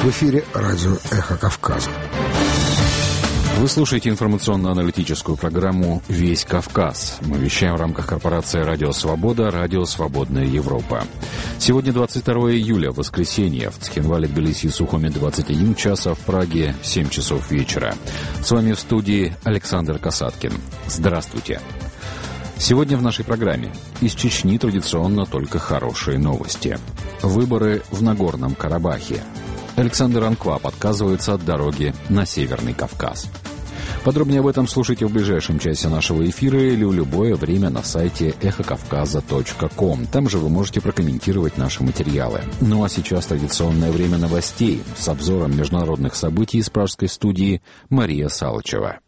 В эфире радио «Эхо Кавказа». Вы слушаете информационно-аналитическую программу «Весь Кавказ». Мы вещаем в рамках корпорации «Радио Свобода», «Радио Свободная Европа». Сегодня 22 июля, воскресенье. В Цхинвале, Тбилиси и Сухуми 21 час, а в Праге 7 часов вечера. С вами в студии Александр Касаткин. Здравствуйте. Сегодня в нашей программе. Из Чечни традиционно только хорошие новости. Выборы в Нагорном Карабахе. Александр Анквап отказывается от дороги на Северный Кавказ. Подробнее об этом слушайте в ближайшем часе нашего эфира или в любое время на сайте эхокавказа.ком. Там же вы можете прокомментировать наши материалы. Ну а сейчас традиционное время новостей с обзором международных событий из пражской студии Мария Салычева.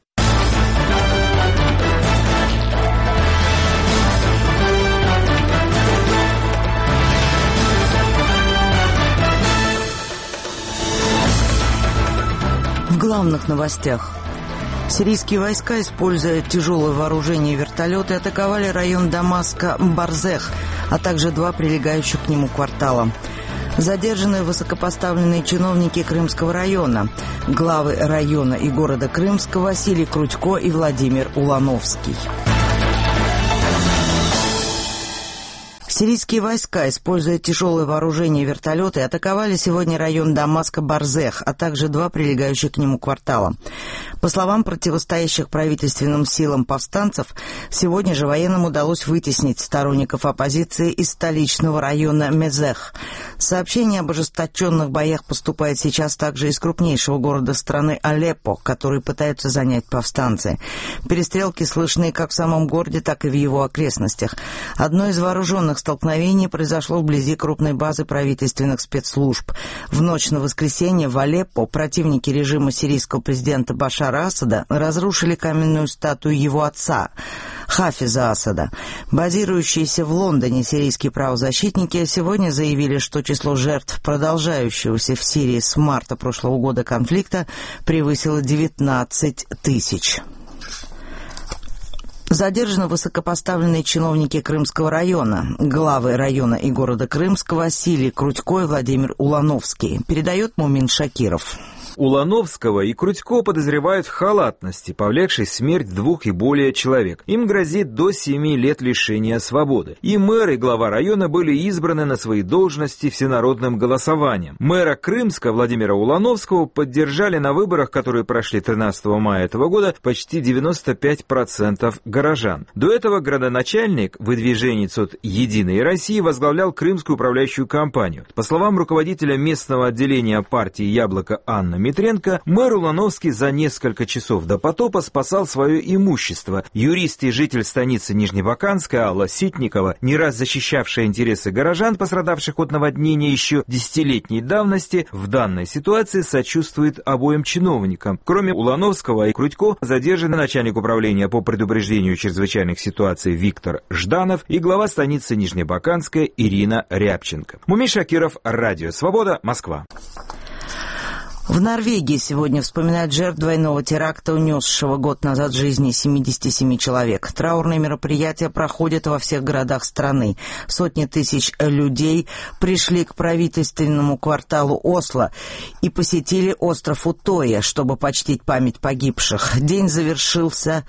В главных новостях. Сирийские войска, используя тяжелое вооружение и вертолеты, атаковали район Дамаска Барзех, а также два прилегающих к нему квартала. Задержаны высокопоставленные чиновники Крымского района, главы района и города Крымска Василий Крутько и Владимир Улановский. Сирийские войска, используя тяжелое вооружение и вертолеты, атаковали сегодня район Дамаска Барзех, а также два прилегающих к нему квартала. По словам противостоящих правительственным силам повстанцев, сегодня же военным удалось вытеснить сторонников оппозиции из столичного района Мезех. Сообщение об ожесточенных боях поступает сейчас также из крупнейшего города страны Алеппо, который пытаются занять повстанцы. Перестрелки слышны как в самом городе, так и в его окрестностях. Одно из вооруженных столкновений произошло вблизи крупной базы правительственных спецслужб. В ночь на воскресенье в Алеппо противники режима сирийского президента Башара Асада разрушили каменную статую его отца, Хафиза Асада. Базирующиеся в Лондоне сирийские правозащитники сегодня заявили, что число жертв продолжающегося в Сирии с марта прошлого года конфликта превысило 19 тысяч. Задержаны высокопоставленные чиновники Крымского района, главы района и города Крымска Василий Крутько и Владимир Улановский, передает Мумин Шакиров. Улановского и Крутько подозревают в халатности, повлекшей смерть двух и более человек. Им грозит до 7 лет лишения свободы. И мэр, и глава района были избраны на свои должности всенародным голосованием. Мэра Крымска Владимира Улановского поддержали на выборах, которые прошли 13 мая этого года, почти 95% горожан. До этого градоначальник, выдвиженец от «Единой России», возглавлял крымскую управляющую компанию. По словам руководителя местного отделения партии «Яблоко» Анны Митренко, мэр Улановский за несколько часов до потопа спасал свое имущество. Юрист и житель станицы Нижнебаканска Алла Ситникова, не раз защищавшая интересы горожан, пострадавших от наводнения еще десятилетней давности, в данной ситуации сочувствует обоим чиновникам. Кроме Улановского и Крутько задержаны начальник управления по предупреждению чрезвычайных ситуаций Виктор Жданов и глава станицы Нижнебаканска Ирина Рябченко. Мумин Шакиров, Радио Свобода, Москва. В Норвегии сегодня вспоминают жертв двойного теракта, унесшего год назад жизни 77 человек. Траурные мероприятия проходят во всех городах страны. Сотни тысяч людей пришли к правительственному кварталу Осло и посетили остров Утоя, чтобы почтить память погибших. День завершится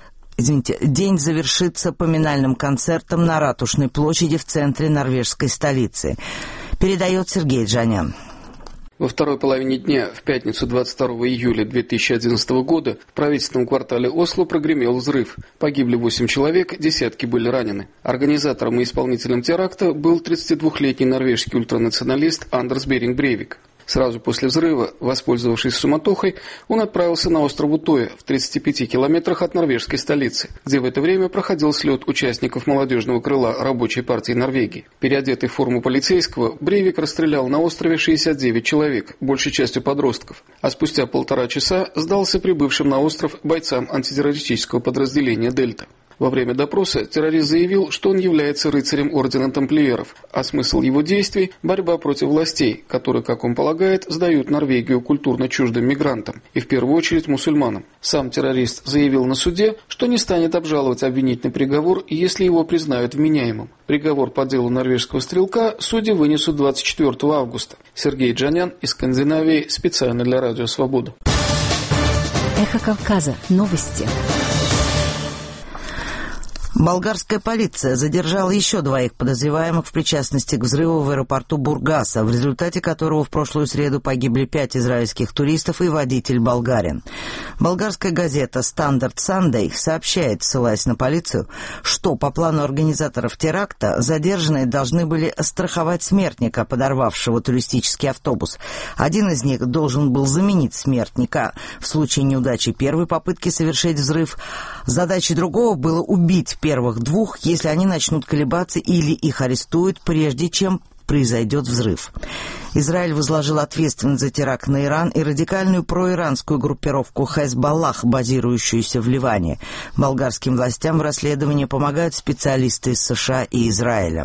поминальным концертом на Ратушной площади в центре норвежской столицы. Передает Сергей Джанян. Во второй половине дня, в пятницу 22 июля 2011 года, в правительственном квартале Осло прогремел взрыв. Погибли 8 человек, десятки были ранены. Организатором и исполнителем теракта был 32-летний норвежский ультранационалист Андерс Беринг Брейвик. Сразу после взрыва, воспользовавшись суматохой, он отправился на остров Утоя в 35 километрах от норвежской столицы, где в это время проходил слет участников молодежного крыла Рабочей партии Норвегии. Переодетый в форму полицейского, Брейвик расстрелял на острове 69 человек, большей частью подростков, а спустя 1,5 часа сдался прибывшим на остров бойцам антитеррористического подразделения «Дельта». Во время допроса террорист заявил, что он является рыцарем ордена тамплиеров, а смысл его действий – борьба против властей, которые, как он полагает, сдают Норвегию культурно чуждым мигрантам, и в первую очередь мусульманам. Сам террорист заявил на суде, что не станет обжаловать обвинительный приговор, если его признают вменяемым. Приговор по делу норвежского стрелка судьи вынесут 24 августа. Сергей Джанян из Скандинавии специально для Радио Свобода. Эхо Кавказа. Новости. Болгарская полиция задержала еще 2 подозреваемых в причастности к взрыву в аэропорту Бургаса, в результате которого в прошлую среду погибли 5 израильских туристов и водитель болгарин. Болгарская газета «Стандарт Сандей» сообщает, ссылаясь на полицию, что по плану организаторов теракта задержанные должны были страховать смертника, подорвавшего туристический автобус. Один из них должен был заменить смертника в случае неудачи первой попытки совершить взрыв. Задачей другого было убить первых 2, если они начнут колебаться или их арестуют, прежде чем произойдет взрыв. Израиль возложил ответственность за теракт на Иран и радикальную проиранскую группировку Хезболлах, базирующуюся в Ливане. Болгарским властям в расследовании помогают специалисты из США и Израиля.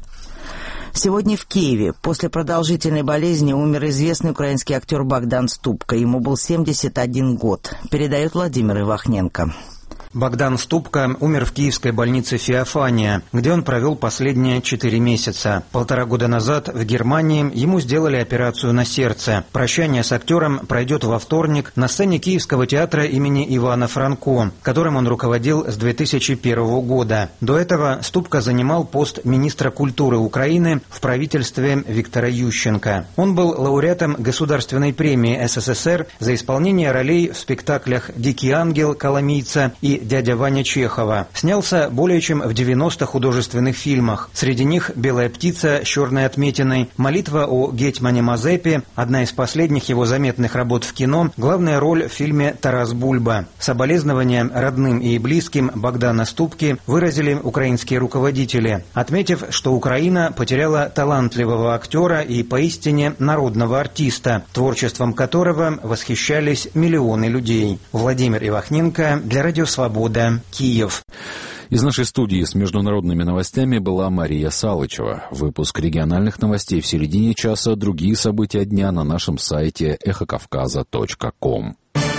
Сегодня в Киеве после продолжительной болезни умер известный украинский актер Богдан Ступка. Ему был 71 год. Передает Владимир Ивахненко. Богдан Ступка умер в киевской больнице «Феофания», где он провел последние 4 месяца. 1,5 года назад в Германии ему сделали операцию на сердце. Прощание с актером пройдет во вторник на сцене Киевского театра имени Ивана Франко, которым он руководил с 2001 года. До этого Ступка занимал пост министра культуры Украины в правительстве Виктора Ющенко. Он был лауреатом Государственной премии СССР за исполнение ролей в спектаклях «Дикий ангел» Коломийца и «Дядя Ваня» Чехова. Снялся более чем в 90 художественных фильмах. Среди них «Белая птица» с черной отметиной, «Молитва о гетьмане Мазепе», одна из последних его заметных работ в кино, главная роль в фильме «Тарас Бульба». Соболезнования родным и близким Богдана Ступки выразили украинские руководители, отметив, что Украина потеряла талантливого актера и поистине народного артиста, творчеством которого восхищались миллионы людей. Владимир Ивахненко для Радио Свобода, Киев. Из нашей студии с международными новостями была Мария Салычева. Выпуск региональных новостей в середине часа. Другие события дня на нашем сайте эхокавказа.ком.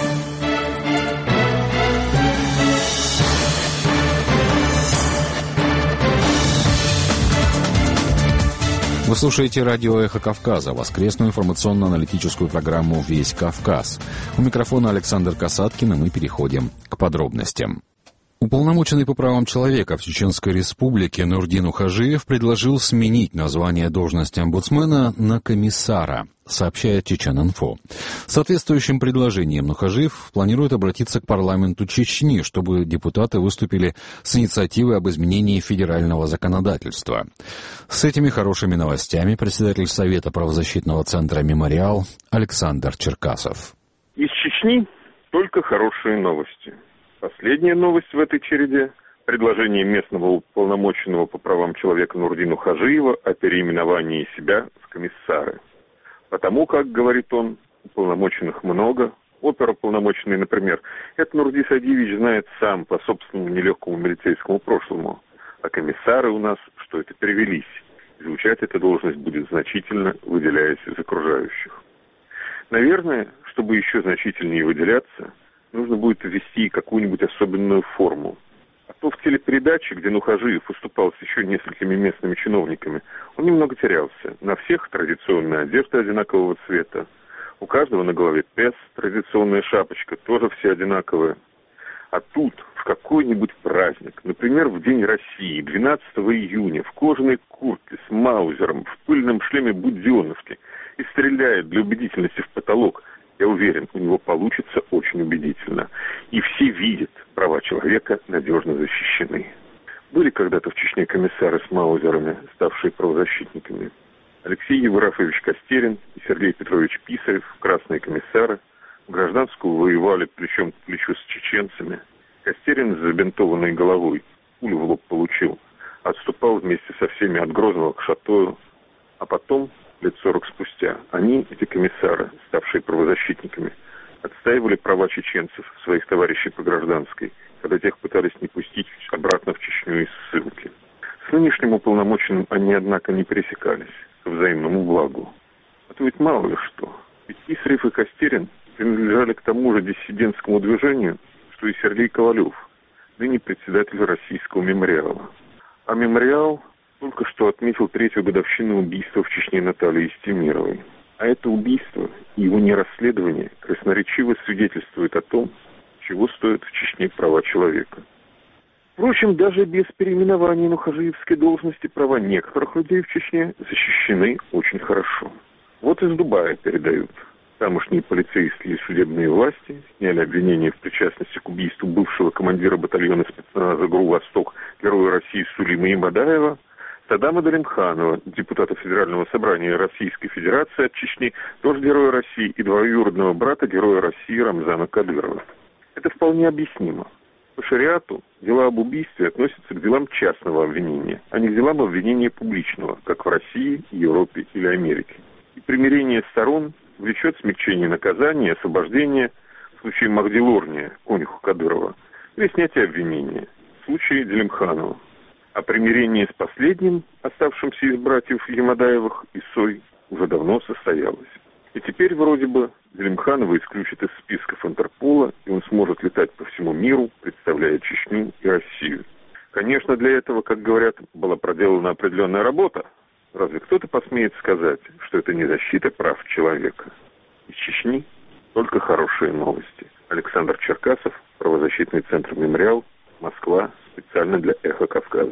Вы слушаете радио «Эхо Кавказа», воскресную информационно-аналитическую программу «Весь Кавказ». У микрофона Александр Касаткин, и мы переходим к подробностям. Уполномоченный по правам человека в Чеченской Республике Нурдин Ухажиев предложил сменить название должности омбудсмена на комиссара, сообщает Чечен-Инфо. Соответствующим предложением Нухажиев планирует обратиться к парламенту Чечни, чтобы депутаты выступили с инициативой об изменении федерального законодательства. С этими хорошими новостями председатель Совета правозащитного центра «Мемориал» Александр Черкасов. Из Чечни только хорошие новости. Последняя новость в этой череде – предложение местного уполномоченного по правам человека Нурдина Ухажиева о переименовании себя в комиссары. Потому как, говорит он, уполномоченных много. Оперуполномоченный, например, это Нурди Садиевич знает сам по собственному нелегкому милицейскому прошлому. А комиссары у нас что-то перевелись. Звучать эта должность будет значительно, выделяясь из окружающих. Наверное, чтобы еще значительнее выделяться, нужно будет ввести какую-нибудь особенную форму. А то в телепередаче, где Нухажиев выступал с еще несколькими местными чиновниками, он немного терялся. На всех традиционная одежда одинакового цвета. У каждого на голове пес, традиционная шапочка, тоже все одинаковые. А тут, в какой-нибудь праздник, например, в День России, 12 июня, в кожаной куртке с маузером, в пыльном шлеме буденовки и стреляет для убедительности в потолок, я уверен, у него получится очень убедительно. И все видят, права человека надежно защищены. Были когда-то в Чечне комиссары с маузерами, ставшие правозащитниками. Алексей Еврафович Костерин и Сергей Петрович Писарев, красные комиссары, в гражданскую воевали плечом к плечу с чеченцами. Костерин с забинтованной головой пулю в лоб получил, отступал вместе со всеми от Грозного к Шатою, а потом, лет 40 спустя, они, эти комиссары, ставшие правозащитниками, отстаивали права чеченцев, своих товарищей по гражданской, когда тех пытались не пустить обратно в Чечню из ссылки. С нынешним уполномоченным они, однако, не пересекались к взаимному благу. А то ведь мало ли что. Ведь Писарев и Костерин принадлежали к тому же диссидентскому движению, что и Сергей Ковалев, ныне председатель Российского мемориала. А мемориал только что отметил 3-ю годовщину убийства в Чечне Натальи Истемировой. А это убийство и его нерасследование красноречиво свидетельствует о том, чего стоят в Чечне права человека. Впрочем, даже без переименования на хажиевской должности права некоторых людей в Чечне защищены очень хорошо. Вот из Дубая передают. Тамошние полицейские и судебные власти сняли обвинение в причастности к убийству бывшего командира батальона спецназа ГРУ «Восток» Героя России Сулима Имадаева, Саддама Далимханова, депутата Федерального собрания Российской Федерации от Чечни, тоже Героя России, и двоюродного брата Героя России Рамзана Кадырова. Это вполне объяснимо. По шариату дела об убийстве относятся к делам частного обвинения, а не к делам обвинения публичного, как в России, Европе или Америке. И примирение сторон влечет смягчение наказания и освобождение в случае Махди Лорния, конюха Кадырова, или снятие обвинения в случае Делимханова. А примирение с последним, оставшимся из братьев Ямадаевых и Сой, уже давно состоялось. И теперь вроде бы Делимханова исключат из списков Интерпола, и он сможет летать по всему миру, представляя Чечню и Россию. Конечно, для этого, как говорят, была проделана определенная работа. Разве кто-то посмеет сказать, что это не защита прав человека? Из Чечни только хорошие новости. Александр Черкасов, правозащитный центр «Мемориал», Москва, специально для «Эхо Кавказа».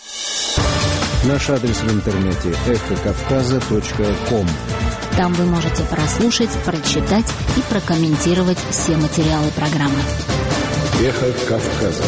Наш адрес в интернете эхокавказа.ком. Там вы можете прослушать, прочитать и прокомментировать все материалы программы. Эхо Кавказа.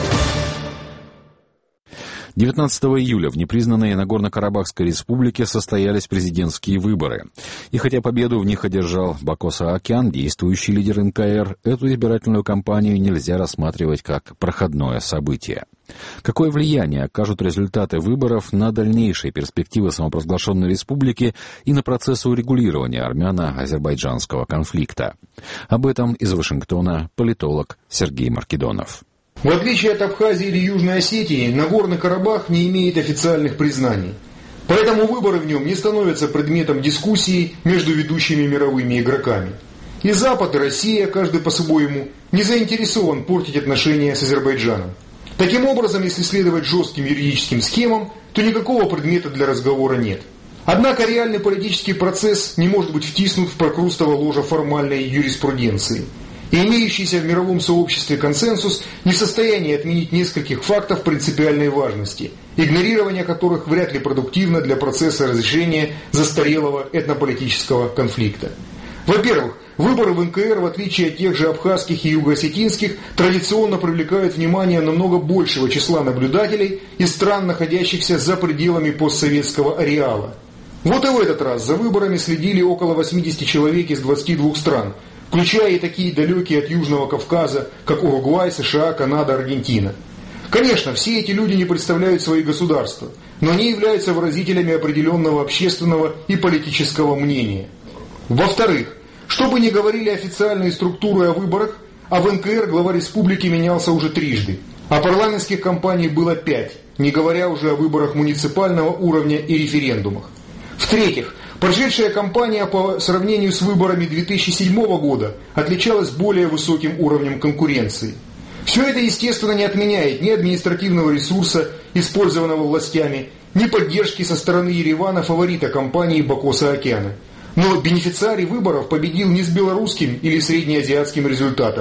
19 июля в непризнанной Нагорно-Карабахской республике состоялись президентские выборы. И хотя победу в них одержал Бако Саакян, действующий лидер НКР, эту избирательную кампанию нельзя рассматривать как проходное событие. Какое влияние окажут результаты выборов на дальнейшие перспективы самопровозглашенной республики и на процесс урегулирования армяно-азербайджанского конфликта? Об этом из Вашингтона политолог Сергей Маркедонов. В отличие от Абхазии или Южной Осетии, Нагорный Карабах не имеет официальных признаний. Поэтому выборы в нем не становятся предметом дискуссии между ведущими мировыми игроками. И Запад, и Россия, каждый по-своему, не заинтересован портить отношения с Азербайджаном. Таким образом, если следовать жестким юридическим схемам, то никакого предмета для разговора нет. Однако реальный политический процесс не может быть втиснут в прокрустово ложе формальной юриспруденции. И имеющийся в мировом сообществе консенсус не в состоянии отменить нескольких фактов принципиальной важности, игнорирование которых вряд ли продуктивно для процесса разрешения застарелого этнополитического конфликта. Во-первых, выборы в НКР, в отличие от тех же абхазских и югоосетинских, традиционно привлекают внимание намного большего числа наблюдателей из стран, находящихся за пределами постсоветского ареала. Вот и в этот раз за выборами следили около 80 человек из 22 стран, включая и такие далекие от Южного Кавказа, как Уругвай, США, Канада, Аргентина. Конечно, все эти люди не представляют свои государства, но они являются выразителями определенного общественного и политического мнения. Во-вторых, что бы ни говорили официальные структуры о выборах, а в НКР глава республики менялся уже трижды, а парламентских кампаний было 5, не говоря уже о выборах муниципального уровня и референдумах. В-третьих, прошедшая кампания по сравнению с выборами 2007 года отличалась более высоким уровнем конкуренции. Все это, естественно, не отменяет ни административного ресурса, использованного властями, ни поддержки со стороны Еревана фаворита кампании Бако Саакяна. Но бенефициарий выборов победил не с белорусским или среднеазиатским результатом.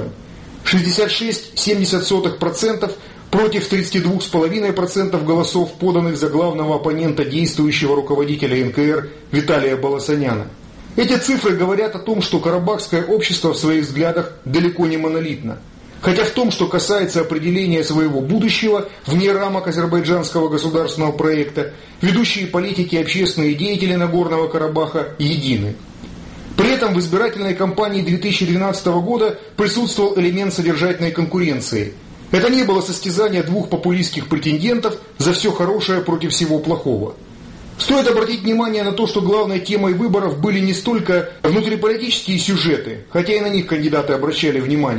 66,70% против 32,5% голосов, поданных за главного оппонента действующего руководителя НКР Виталия Баласаняна. Эти цифры говорят о том, что карабахское общество в своих взглядах далеко не монолитно. Хотя в том, что касается определения своего будущего вне рамок азербайджанского государственного проекта, ведущие политики и общественные деятели Нагорного Карабаха едины. При этом в избирательной кампании 2012 года присутствовал элемент содержательной конкуренции. Это не было состязание двух популистских претендентов за все хорошее против всего плохого. Стоит обратить внимание на то, что главной темой выборов были не столько внутриполитические сюжеты, хотя и на них кандидаты обращали внимание,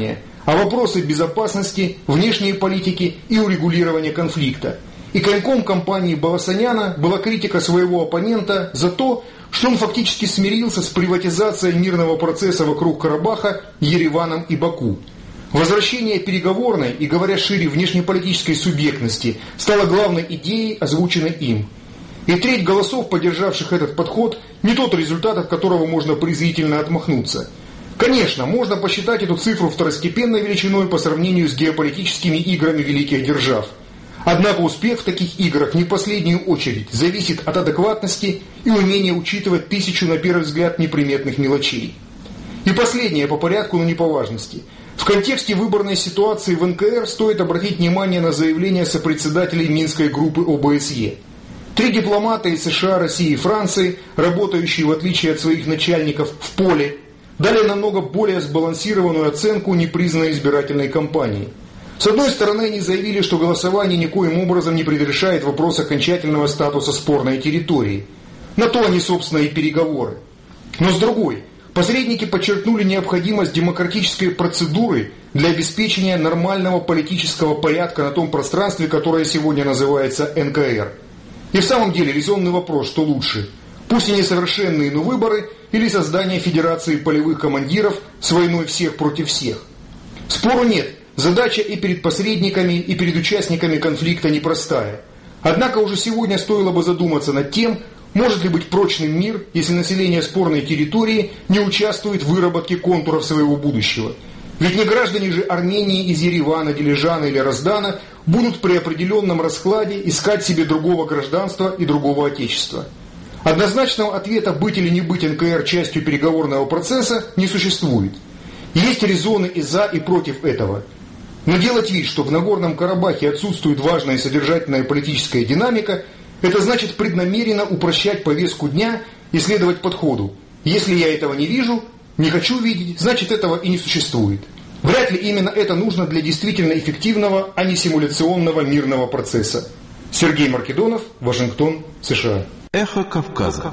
а вопросы безопасности, внешней политики и урегулирования конфликта. И коньком кампании Баласаняна была критика своего оппонента за то, что он фактически смирился с приватизацией мирного процесса вокруг Карабаха Ереваном и Баку. Возвращение переговорной и, говоря шире, внешнеполитической субъектности стало главной идеей, озвученной им. И треть голосов, поддержавших этот подход, не тот результат, от которого можно презрительно отмахнуться. Конечно, можно посчитать эту цифру второстепенной величиной по сравнению с геополитическими играми великих держав. Однако успех в таких играх не в последнюю очередь зависит от адекватности и умения учитывать тысячу, на первый взгляд, неприметных мелочей. И последнее по порядку, но не по важности. В контексте выборной ситуации в НКР стоит обратить внимание на заявления сопредседателей Минской группы ОБСЕ. 3 дипломата из США, России и Франции, работающие в отличие от своих начальников в поле, дали намного более сбалансированную оценку непризнанной избирательной кампании. С одной стороны, они заявили, что голосование никоим образом не предрешает вопрос окончательного статуса спорной территории. На то они, собственно, и переговоры. Но с другой, посредники подчеркнули необходимость демократической процедуры для обеспечения нормального политического порядка на том пространстве, которое сегодня называется НКР. И в самом деле резонный вопрос, что лучше, пусть и несовершенные, но выборы, или создание федерации полевых командиров с войной всех против всех. Спору нет, задача и перед посредниками, и перед участниками конфликта непростая. Однако уже сегодня стоило бы задуматься над тем, может ли быть прочным мир, если население спорной территории не участвует в выработке контуров своего будущего. Ведь не граждане же Армении из Еревана, Дилижана или Раздана будут при определенном раскладе искать себе другого гражданства и другого отечества. Однозначного ответа, быть или не быть НКР частью переговорного процесса, не существует. Есть резоны и за, и против этого. Но делать вид, что в Нагорном Карабахе отсутствует важная и содержательная политическая динамика, это значит преднамеренно упрощать повестку дня и следовать подходу. Если я этого не вижу, не хочу видеть, значит этого и не существует. Вряд ли именно это нужно для действительно эффективного, а не симуляционного мирного процесса. Сергей Маркедонов, Вашингтон, США. Эхо Кавказа.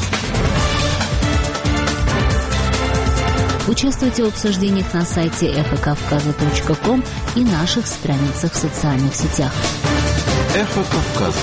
Участвуйте в обсуждениях на сайте эхокавказа.ком и наших страницах в социальных сетях. Эхо Кавказа.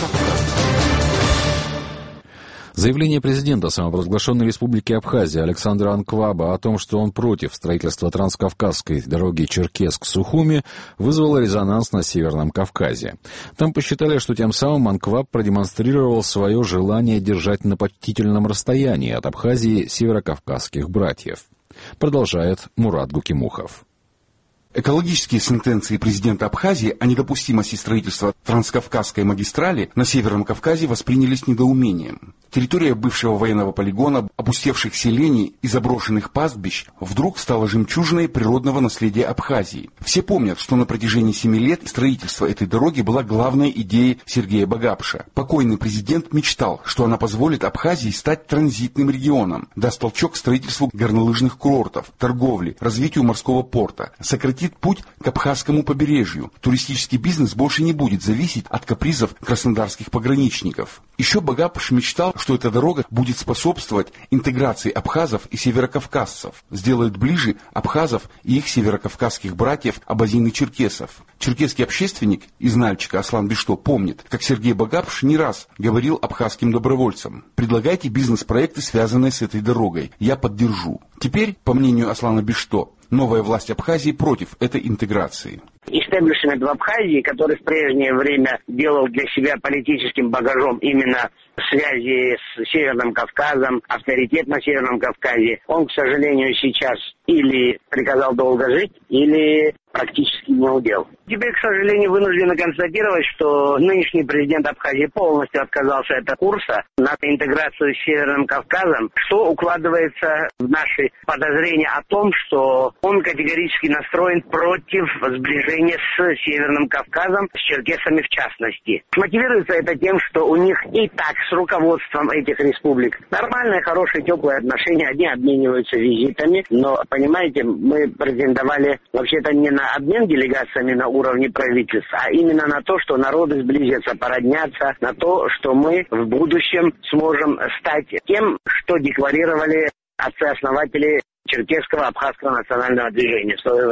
Заявление президента самопровозглашенной республики Абхазия Александра Анкваба о том, что он против строительства транскавказской дороги Черкесск-Сухуми, вызвало резонанс на Северном Кавказе. Там посчитали, что тем самым Анкваб продемонстрировал свое желание держать на почтительном расстоянии от Абхазии северокавказских братьев. Продолжает Мурат Гукимухов. Экологические сентенции президента Абхазии о недопустимости строительства транскавказской магистрали на Северном Кавказе восприняли с недоумением. Территория бывшего военного полигона, опустевших селений и заброшенных пастбищ вдруг стала жемчужиной природного наследия Абхазии. Все помнят, что на протяжении 7 лет строительство этой дороги была главной идеей Сергея Багапша. Покойный президент мечтал, что она позволит Абхазии стать транзитным регионом, даст толчок строительству горнолыжных курортов, торговли, развитию морского порта, сократит путь к абхазскому побережью. Туристический бизнес больше не будет зависеть от капризов краснодарских пограничников. Еще Багапш мечтал, что эта дорога будет способствовать интеграции абхазов и северокавказцев, сделает ближе абхазов и их северокавказских братьев абазин и черкесов. Черкесский общественник из Нальчика Аслан Бишто помнит, как Сергей Багапш не раз говорил абхазским добровольцам: предлагайте бизнес-проекты, связанные с этой дорогой, я поддержу. Теперь, по мнению Аслана Бишто, новая власть Абхазии против этой интеграции. Истеблишмент в Абхазии, который в прежнее время делал для себя политическим багажом именно связи с Северным Кавказом, авторитет на Северном Кавказе, он, к сожалению, сейчас или приказал долго жить, или практически не удел. Теперь, к сожалению, вынуждены констатировать, что нынешний президент Абхазии полностью отказался от курса на интеграцию с Северным Кавказом, что укладывается в наши подозрения о том, что он категорически настроен против сближения с Северным Кавказом, с черкесами в частности. Мотивируется это тем, что у них и так с руководством этих республик нормальные, хорошие, теплые отношения, они обмениваются визитами, но, понимаете, мы претендовали вообще-то не на обмен делегациями на уровне правительств, а именно на то, что народы сблизятся, породнятся, на то, что мы в будущем сможем стать тем, что декларировали отцы-основатели черкесского абхазского национального движения в свое время.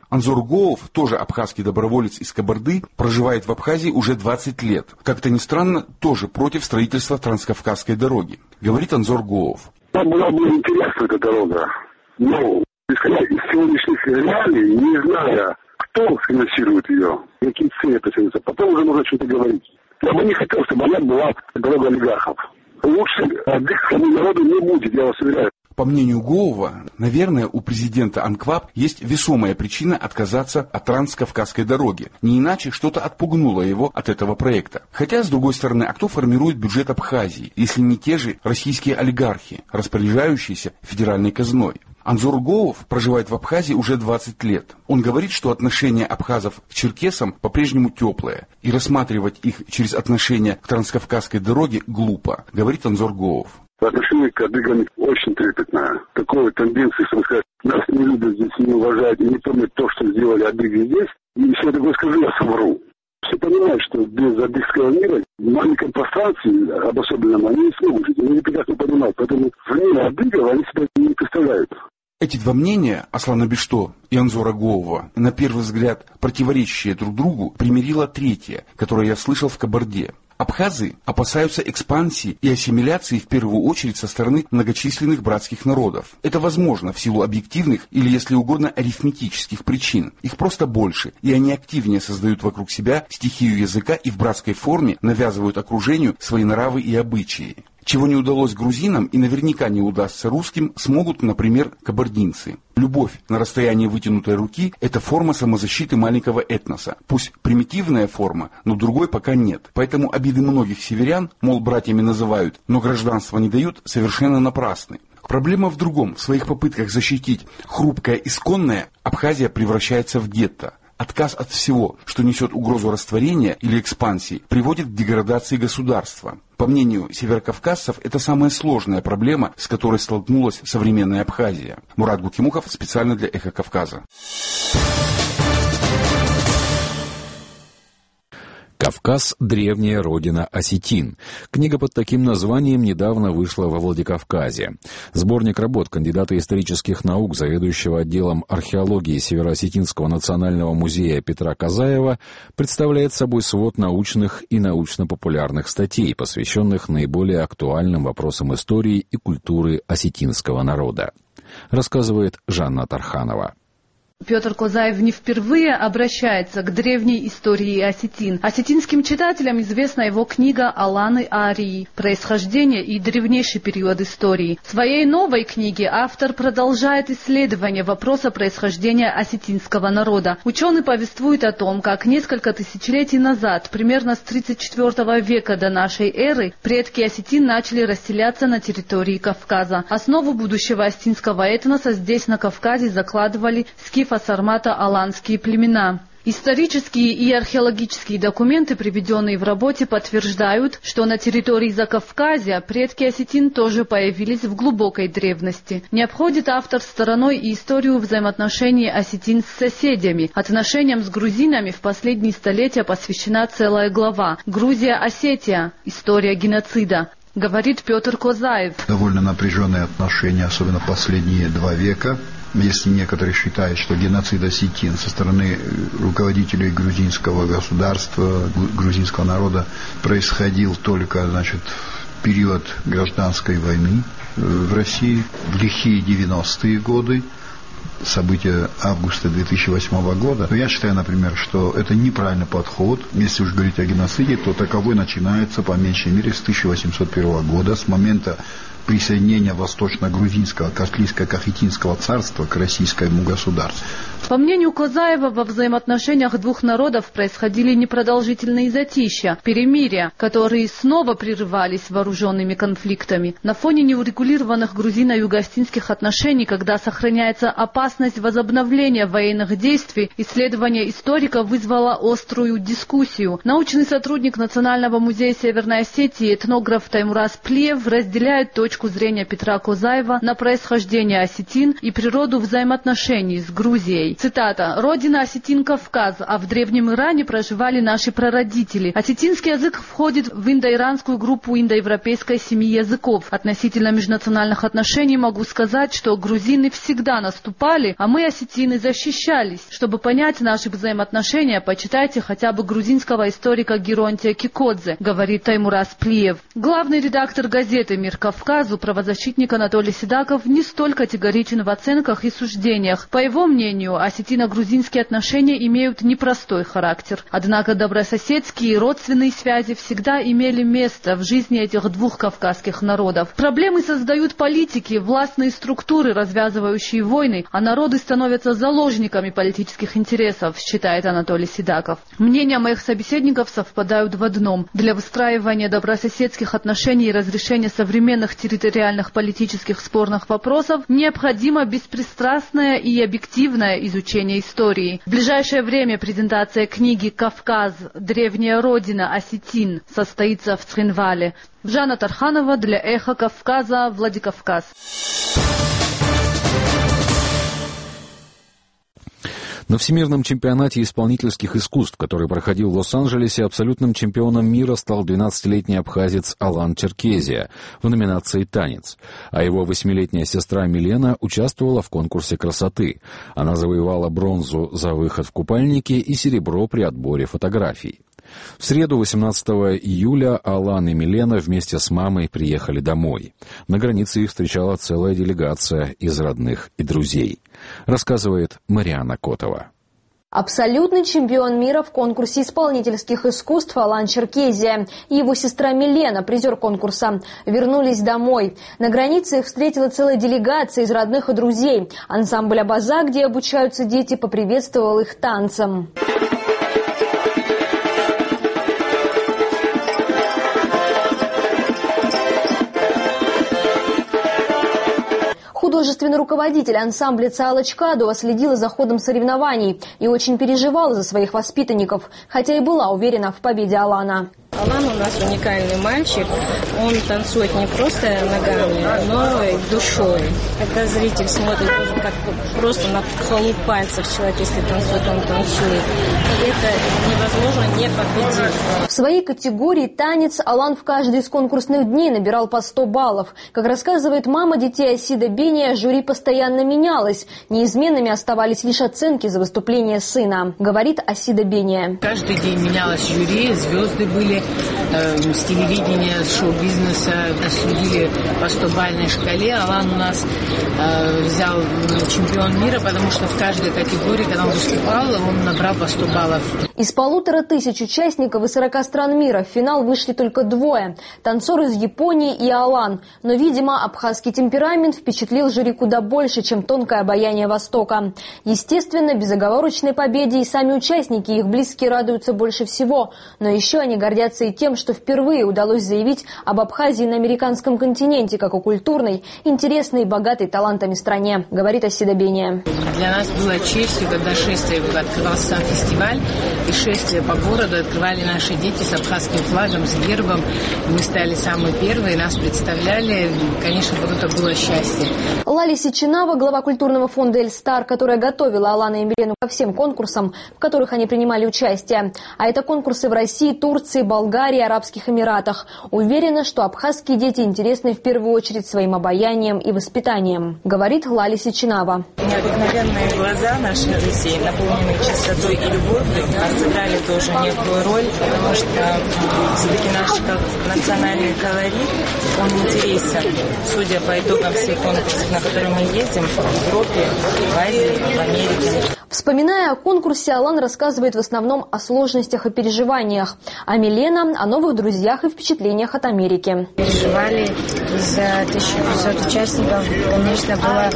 Анзор Гоов, тоже абхазский доброволец из Кабарды, проживает в Абхазии уже 20 лет. Как-то ни странно, тоже против строительства Транскавказской дороги. Говорит Анзор Гоов. Там была бы интересна эта дорога, но исходя из сегодняшних реалий, не зная, кто финансирует ее, какие цели это финансируют, потом уже можно что-то говорить. Я бы не хотел, чтобы она была дорога олигархов. Лучше отдых народу не будет, я вас уверяю. По мнению Гоова, наверное, у президента АНКВАП есть весомая причина отказаться от Транскавказской дороги. Не иначе что-то отпугнуло его от этого проекта. Хотя, с другой стороны, а кто формирует бюджет Абхазии, если не те же российские олигархи, распоряжающиеся федеральной казной? Анзор Гоов проживает в Абхазии уже 20 лет. Он говорит, что отношение абхазов к черкесам по-прежнему теплое, и рассматривать их через отношение к Транскавказской дороге глупо, говорит Анзор Гоов. Отношение к адыгам очень трепетное. Такой тенденции, чтобы сказать, нас не любят здесь, не уважают, и не помнят то, что сделали адыги здесь. И если я такое скажу, я совру. Все понимают, что без адыгского мира в маленьком пространстве, обособленном, они не смогут жить. Они прекрасно понимают. Поэтому вне адыгов они себя не представляют. Эти два мнения, Аслана Бешто и Анзора Гоова, на первый взгляд противоречащие друг другу, примирило третье, которое я слышал в Кабарде. Абхазы опасаются экспансии и ассимиляции в первую очередь со стороны многочисленных братских народов. Это возможно в силу объективных или, если угодно, арифметических причин. Их просто больше, и они активнее создают вокруг себя стихию языка и в братской форме навязывают окружению свои нравы и обычаи. Чего не удалось грузинам и наверняка не удастся русским, смогут, например, кабардинцы. Любовь на расстоянии вытянутой руки – это форма самозащиты маленького этноса. Пусть примитивная форма, но другой пока нет. Поэтому обиды многих северян, мол, братьями называют, но гражданство не дают, совершенно напрасны. Проблема в другом. В своих попытках защитить хрупкое исконное Абхазия превращается в гетто. Отказ от всего, что несет угрозу растворения или экспансии, приводит к деградации государства. По мнению северокавказцев, это самая сложная проблема, с которой столкнулась современная Абхазия. Мурат Гукимухов специально для «Эхо Кавказа». «Кавказ. Древняя родина осетин». Книга под таким названием недавно вышла во Владикавказе. Сборник работ кандидата исторических наук, заведующего отделом археологии Североосетинского национального музея Петра Казаева, представляет собой свод научных и научно-популярных статей, посвященных наиболее актуальным вопросам истории и культуры осетинского народа. Рассказывает Жанна Тарханова. Петр Казаев не впервые обращается к древней истории осетин. Осетинским читателям известна его книга «Аланы Арии. Происхождение и древнейший период истории». В своей новой книге автор продолжает исследование вопроса происхождения осетинского народа. Ученый повествует о том, как несколько тысячелетий назад, примерно с 34 века до нашей эры, предки осетин начали расселяться на территории Кавказа. Основу будущего осетинского этноса здесь, на Кавказе, закладывали скифо-сармато-аланские племена. Исторические и археологические документы, приведенные в работе, подтверждают, что на территории Закавказья предки осетин тоже появились в глубокой древности. Не обходит автор стороной и историю взаимоотношений осетин с соседями. Отношениям с грузинами в последние столетия посвящена целая глава «Грузия-Осетия. История геноцида», говорит Петр Казаев. Довольно напряженные отношения, особенно последние 2 века. Если некоторые считают, что геноцид осетин со стороны руководителей грузинского государства, грузинского народа происходил только, в период гражданской войны в России, в лихие 90-е годы, события августа 2008 года. Но я считаю, например, что это неправильный подход. Если уж говорить о геноциде, то таковой начинается по меньшей мере с 1801 года, с момента присоединения Восточно-Грузинского, Картлийско-Кахетинского царства к российскому государству. По мнению Казаева, во взаимоотношениях двух народов происходили непродолжительные затишья, перемирия, которые снова прерывались вооруженными конфликтами. На фоне неурегулированных грузино-юго-осетинских отношений, когда сохраняется опасность возобновления военных действий, исследование историка вызвало острую дискуссию. Научный сотрудник Национального музея Северной Осетии, этнограф Таймураз Плиев разделяет точку точку зрения Петра Козаева на происхождение осетин и природу взаимоотношений с Грузией. Цитата. «Родина осетин Кавказ, а в Древнем Иране проживали наши прародители. Осетинский язык входит в индоиранскую группу индоевропейской семьи языков. Относительно межнациональных отношений могу сказать, что грузины всегда наступали, а мы, осетины, защищались. Чтобы понять наши взаимоотношения, почитайте хотя бы грузинского историка Геронтия Кикодзе», говорит Таймураз Плиев. Главный редактор газеты «Мир Кавказу», правозащитник Анатолий Седаков, не столь категоричен в оценках и суждениях. По его мнению, осетино-грузинские отношения имеют непростой характер. Однако добрососедские и родственные связи всегда имели место в жизни этих двух кавказских народов. Проблемы создают политики, властные структуры, развязывающие войны, а народы становятся заложниками политических интересов, считает Анатолий Седаков. Мнения моих собеседников совпадают в одном. Для выстраивания добрососедских отношений и разрешения современных территориальных политических спорных вопросов необходимо беспристрастное и объективное изучение истории. В ближайшее время презентация книги «Кавказ. Древняя родина осетин» состоится в Цхинвале. Жана Тарханова для «Эхо Кавказа», Владикавказ. На Всемирном чемпионате исполнительских искусств, который проходил в Лос-Анджелесе, абсолютным чемпионом мира стал 12-летний абхазец Алан Черкезия в номинации «Танец», а его 8-летняя сестра Милена участвовала в конкурсе красоты. Она завоевала бронзу за выход в купальнике и серебро при отборе фотографий. В среду, 18 июля, Алан и Милена вместе с мамой приехали домой. На границе их встречала целая делегация из родных и друзей, рассказывает Марианна Котова. Абсолютный чемпион мира в конкурсе исполнительских искусств Алан Черкезия и его сестра Милена, призер конкурса, вернулись домой. На границе их встретила целая делегация из родных и друзей. Ансамбль «Абаза», где обучаются дети, поприветствовал их танцем. Художественный руководитель ансамбля Цаала Чкадова следила за ходом соревнований и очень переживала за своих воспитанников, хотя и была уверена в победе Алана. Алан у нас уникальный мальчик. Он танцует не просто ногами, но и душой. Когда зритель смотрит, тоже как просто на холу пальцев человек, если танцует, он танцует. И это невозможно не победить. В своей категории танец Алан в каждый из конкурсных дней набирал по 100 баллов. Как рассказывает мама детей Асида Бения, жюри постоянно менялось. Неизменными оставались лишь оценки за выступление сына, говорит Асида Бения. Каждый день менялось жюри, звезды были с телевидения, с шоу-бизнеса, судили по 100-бальной шкале. Алан у нас взял чемпион мира, потому что в каждой категории, когда он выступал, он набрал по 100 баллов. Из 1500 участников из 40 стран мира в финал вышли только двое – танцор из Японии и Алан. Но, видимо, абхазский темперамент впечатлил жюри куда больше, чем тонкое обаяние Востока. Естественно, безоговорочной победе и сами участники, их близкие радуются больше всего. Но еще они гордятся и тем, что впервые удалось заявить об Абхазии на американском континенте, как о культурной, интересной и богатой талантами стране, говорит Асида Бения. Для нас было честью, когда шествие открывался сам фестиваль, и шествие по городу открывали наши дети с абхазским флагом, с гербом. Мы стали самые первые, нас представляли. Конечно, вот это было счастье. Лали Сичинава, глава культурного фонда «Эльстар», которая готовила Алана и Милену ко всем конкурсам, в которых они принимали участие. А это конкурсы в России, Турции, Болгарии, Арабских Эмиратах. Уверена, что абхазские дети интересны в первую очередь своим обаянием и воспитанием, говорит Лали Сичинава. Необыкновенные глаза наших детей, наполненные чистотой и любовью, сыграли тоже некую роль, потому что все-таки наш национальный колорит, он интересен. Судя по итогам всех конкурсов, на которые мы ездим, в Европе, в Азии, в Америке. Вспоминая о конкурсе, Алан рассказывает в основном о сложностях и переживаниях, а Милена – о новых друзьях и впечатлениях от Америки. Переживали из-за 1500 участников. Конечно, было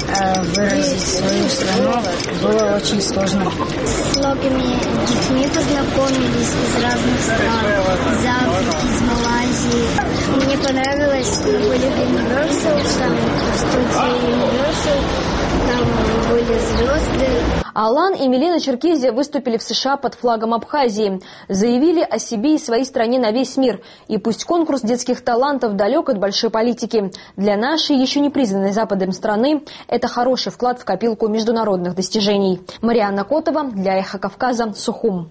выразить свою страну было очень сложно. С многими детьми познакомились из разных стран, из Африки, из Малайзии. Мне понравилось, мы были в Universal, там в студии Universal, там были звезды. Алан и Милена Черкезия выступили в США под флагом Абхазии. Заявили о себе и своей стране на весь мир. И пусть конкурс детских талантов далек от большой политики, для нашей, еще не признанной Западом страны, это хороший вклад в копилку международных достижений. Марианна Котова для «Эхо Кавказа», Сухум.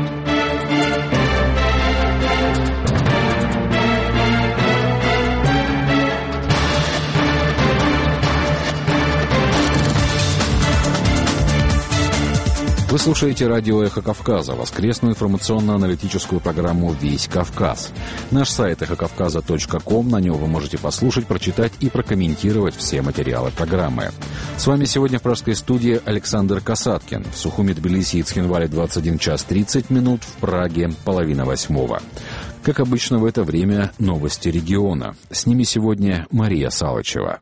Вы слушаете радио «Эхо Кавказа», воскресную информационно-аналитическую программу «Весь Кавказ». Наш сайт эхокавказа.ком, на нем вы можете послушать, прочитать и прокомментировать все материалы программы. С вами сегодня в пражской студии Александр Касаткин. В Сухуми, Тбилиси и Цхинвале 21 час 30 минут, в Праге 7:30. Как обычно в это время новости региона. С ними сегодня Мария Салычева.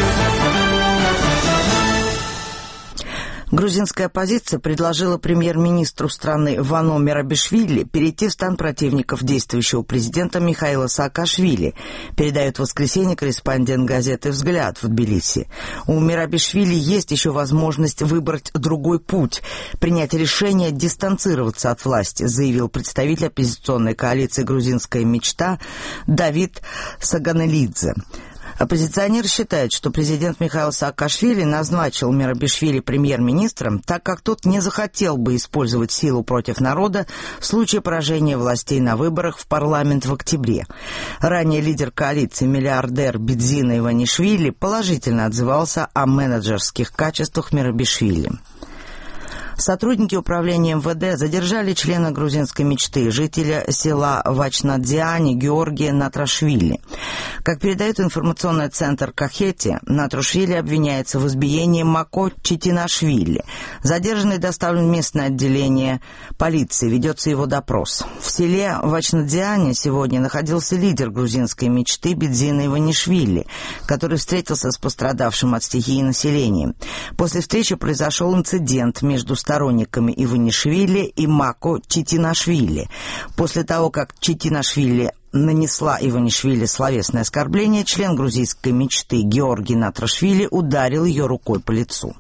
Грузинская оппозиция предложила премьер-министру страны Вано Мерабишвили перейти в стан противников действующего президента Михаила Саакашвили, передает в воскресенье корреспондент газеты «Взгляд» в Тбилиси. У Мерабишвили есть еще возможность выбрать другой путь, принять решение дистанцироваться от власти, заявил представитель оппозиционной коалиции «Грузинская мечта» Давид Саганелидзе. Оппозиционер считает, что президент Михаил Саакашвили назначил Мерабишвили премьер-министром, так как тот не захотел бы использовать силу против народа в случае поражения властей на выборах в парламент в октябре. Ранее лидер коалиции, миллиардер Бидзина Иванишвили, положительно отзывался о менеджерских качествах Мерабишвили. Сотрудники управления МВД задержали члена грузинской мечты, жителя села Вачнадзиани Георгия Натрашвили. Как передает информационный центр Кахети, Натрашвили обвиняется в избиении Мако Читинашвили. Задержанный доставлен в местное отделение полиции, ведется его допрос. В селе Вачнадзиани сегодня находился лидер грузинской мечты Бидзина Иванишвили, который встретился с пострадавшим от стихии населением. После встречи произошел инцидент между сторонниками Иванишвили и Мако Читинашвили. После того, как Читинашвили нанесла Иванишвили словесное оскорбление, член грузинской мечты Георгий Натрашвили ударил ее рукой по лицу.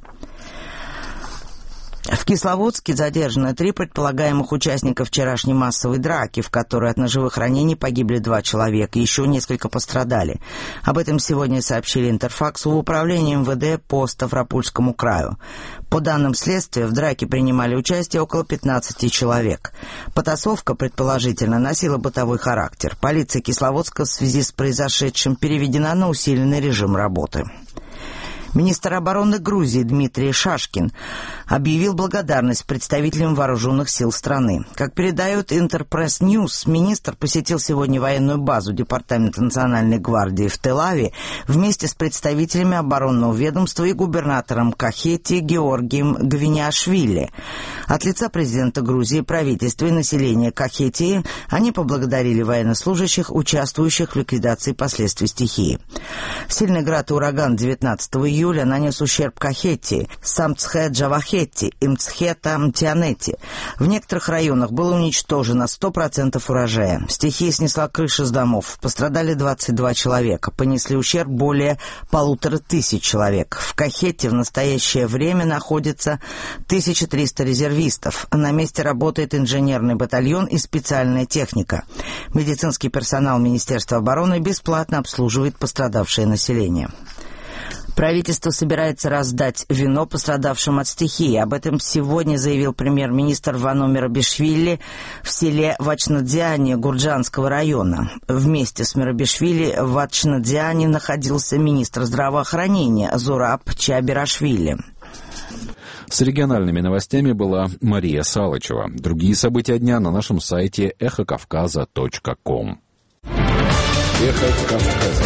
В Кисловодске задержаны 3 предполагаемых участника вчерашней массовой драки, в которой от ножевых ранений погибли 2 человека, еще несколько пострадали. Об этом сегодня сообщили Интерфаксу в управлении МВД по Ставропольскому краю. По данным следствия, в драке принимали участие около 15 человек. Потасовка, предположительно, носила бытовой характер. Полиция Кисловодска в связи с произошедшим переведена на усиленный режим работы. Министр обороны Грузии Дмитрий Шашкин объявил благодарность представителям вооруженных сил страны. Как передает Интерпресс Ньюс, министр посетил сегодня военную базу Департамента национальной гвардии в Тель-Авиве вместе с представителями оборонного ведомства и губернатором Кахети Георгием Гвиниашвили. От лица президента Грузии, правительства и населения Кахетии они поблагодарили военнослужащих, участвующих в ликвидации последствий стихии. Сильный град и ураган 19 июля нанес ущерб Кахетии, Самцхе-Джавахетти и Мцхе-Тамтианетти. В некоторых районах было уничтожено 100% урожая. Стихия снесла крыши с домов. Пострадали 22 человека. Понесли ущерб более 1500 человек. В Кахетти в настоящее время находится 1300 резервистов. На месте работает инженерный батальон и специальная техника. Медицинский персонал Министерства обороны бесплатно обслуживает пострадавшее население. Правительство собирается раздать вино пострадавшим от стихии. Об этом сегодня заявил премьер-министр Вано Мерабишвили в селе Вачнадзиани Гурджанского района. Вместе с Мерабишвили в Вачнадзиани находился министр здравоохранения Зураб Чабирашвили. С региональными новостями была Мария Салычева. Другие события дня на нашем сайте эхокавказа.ком. Эхо Кавказа.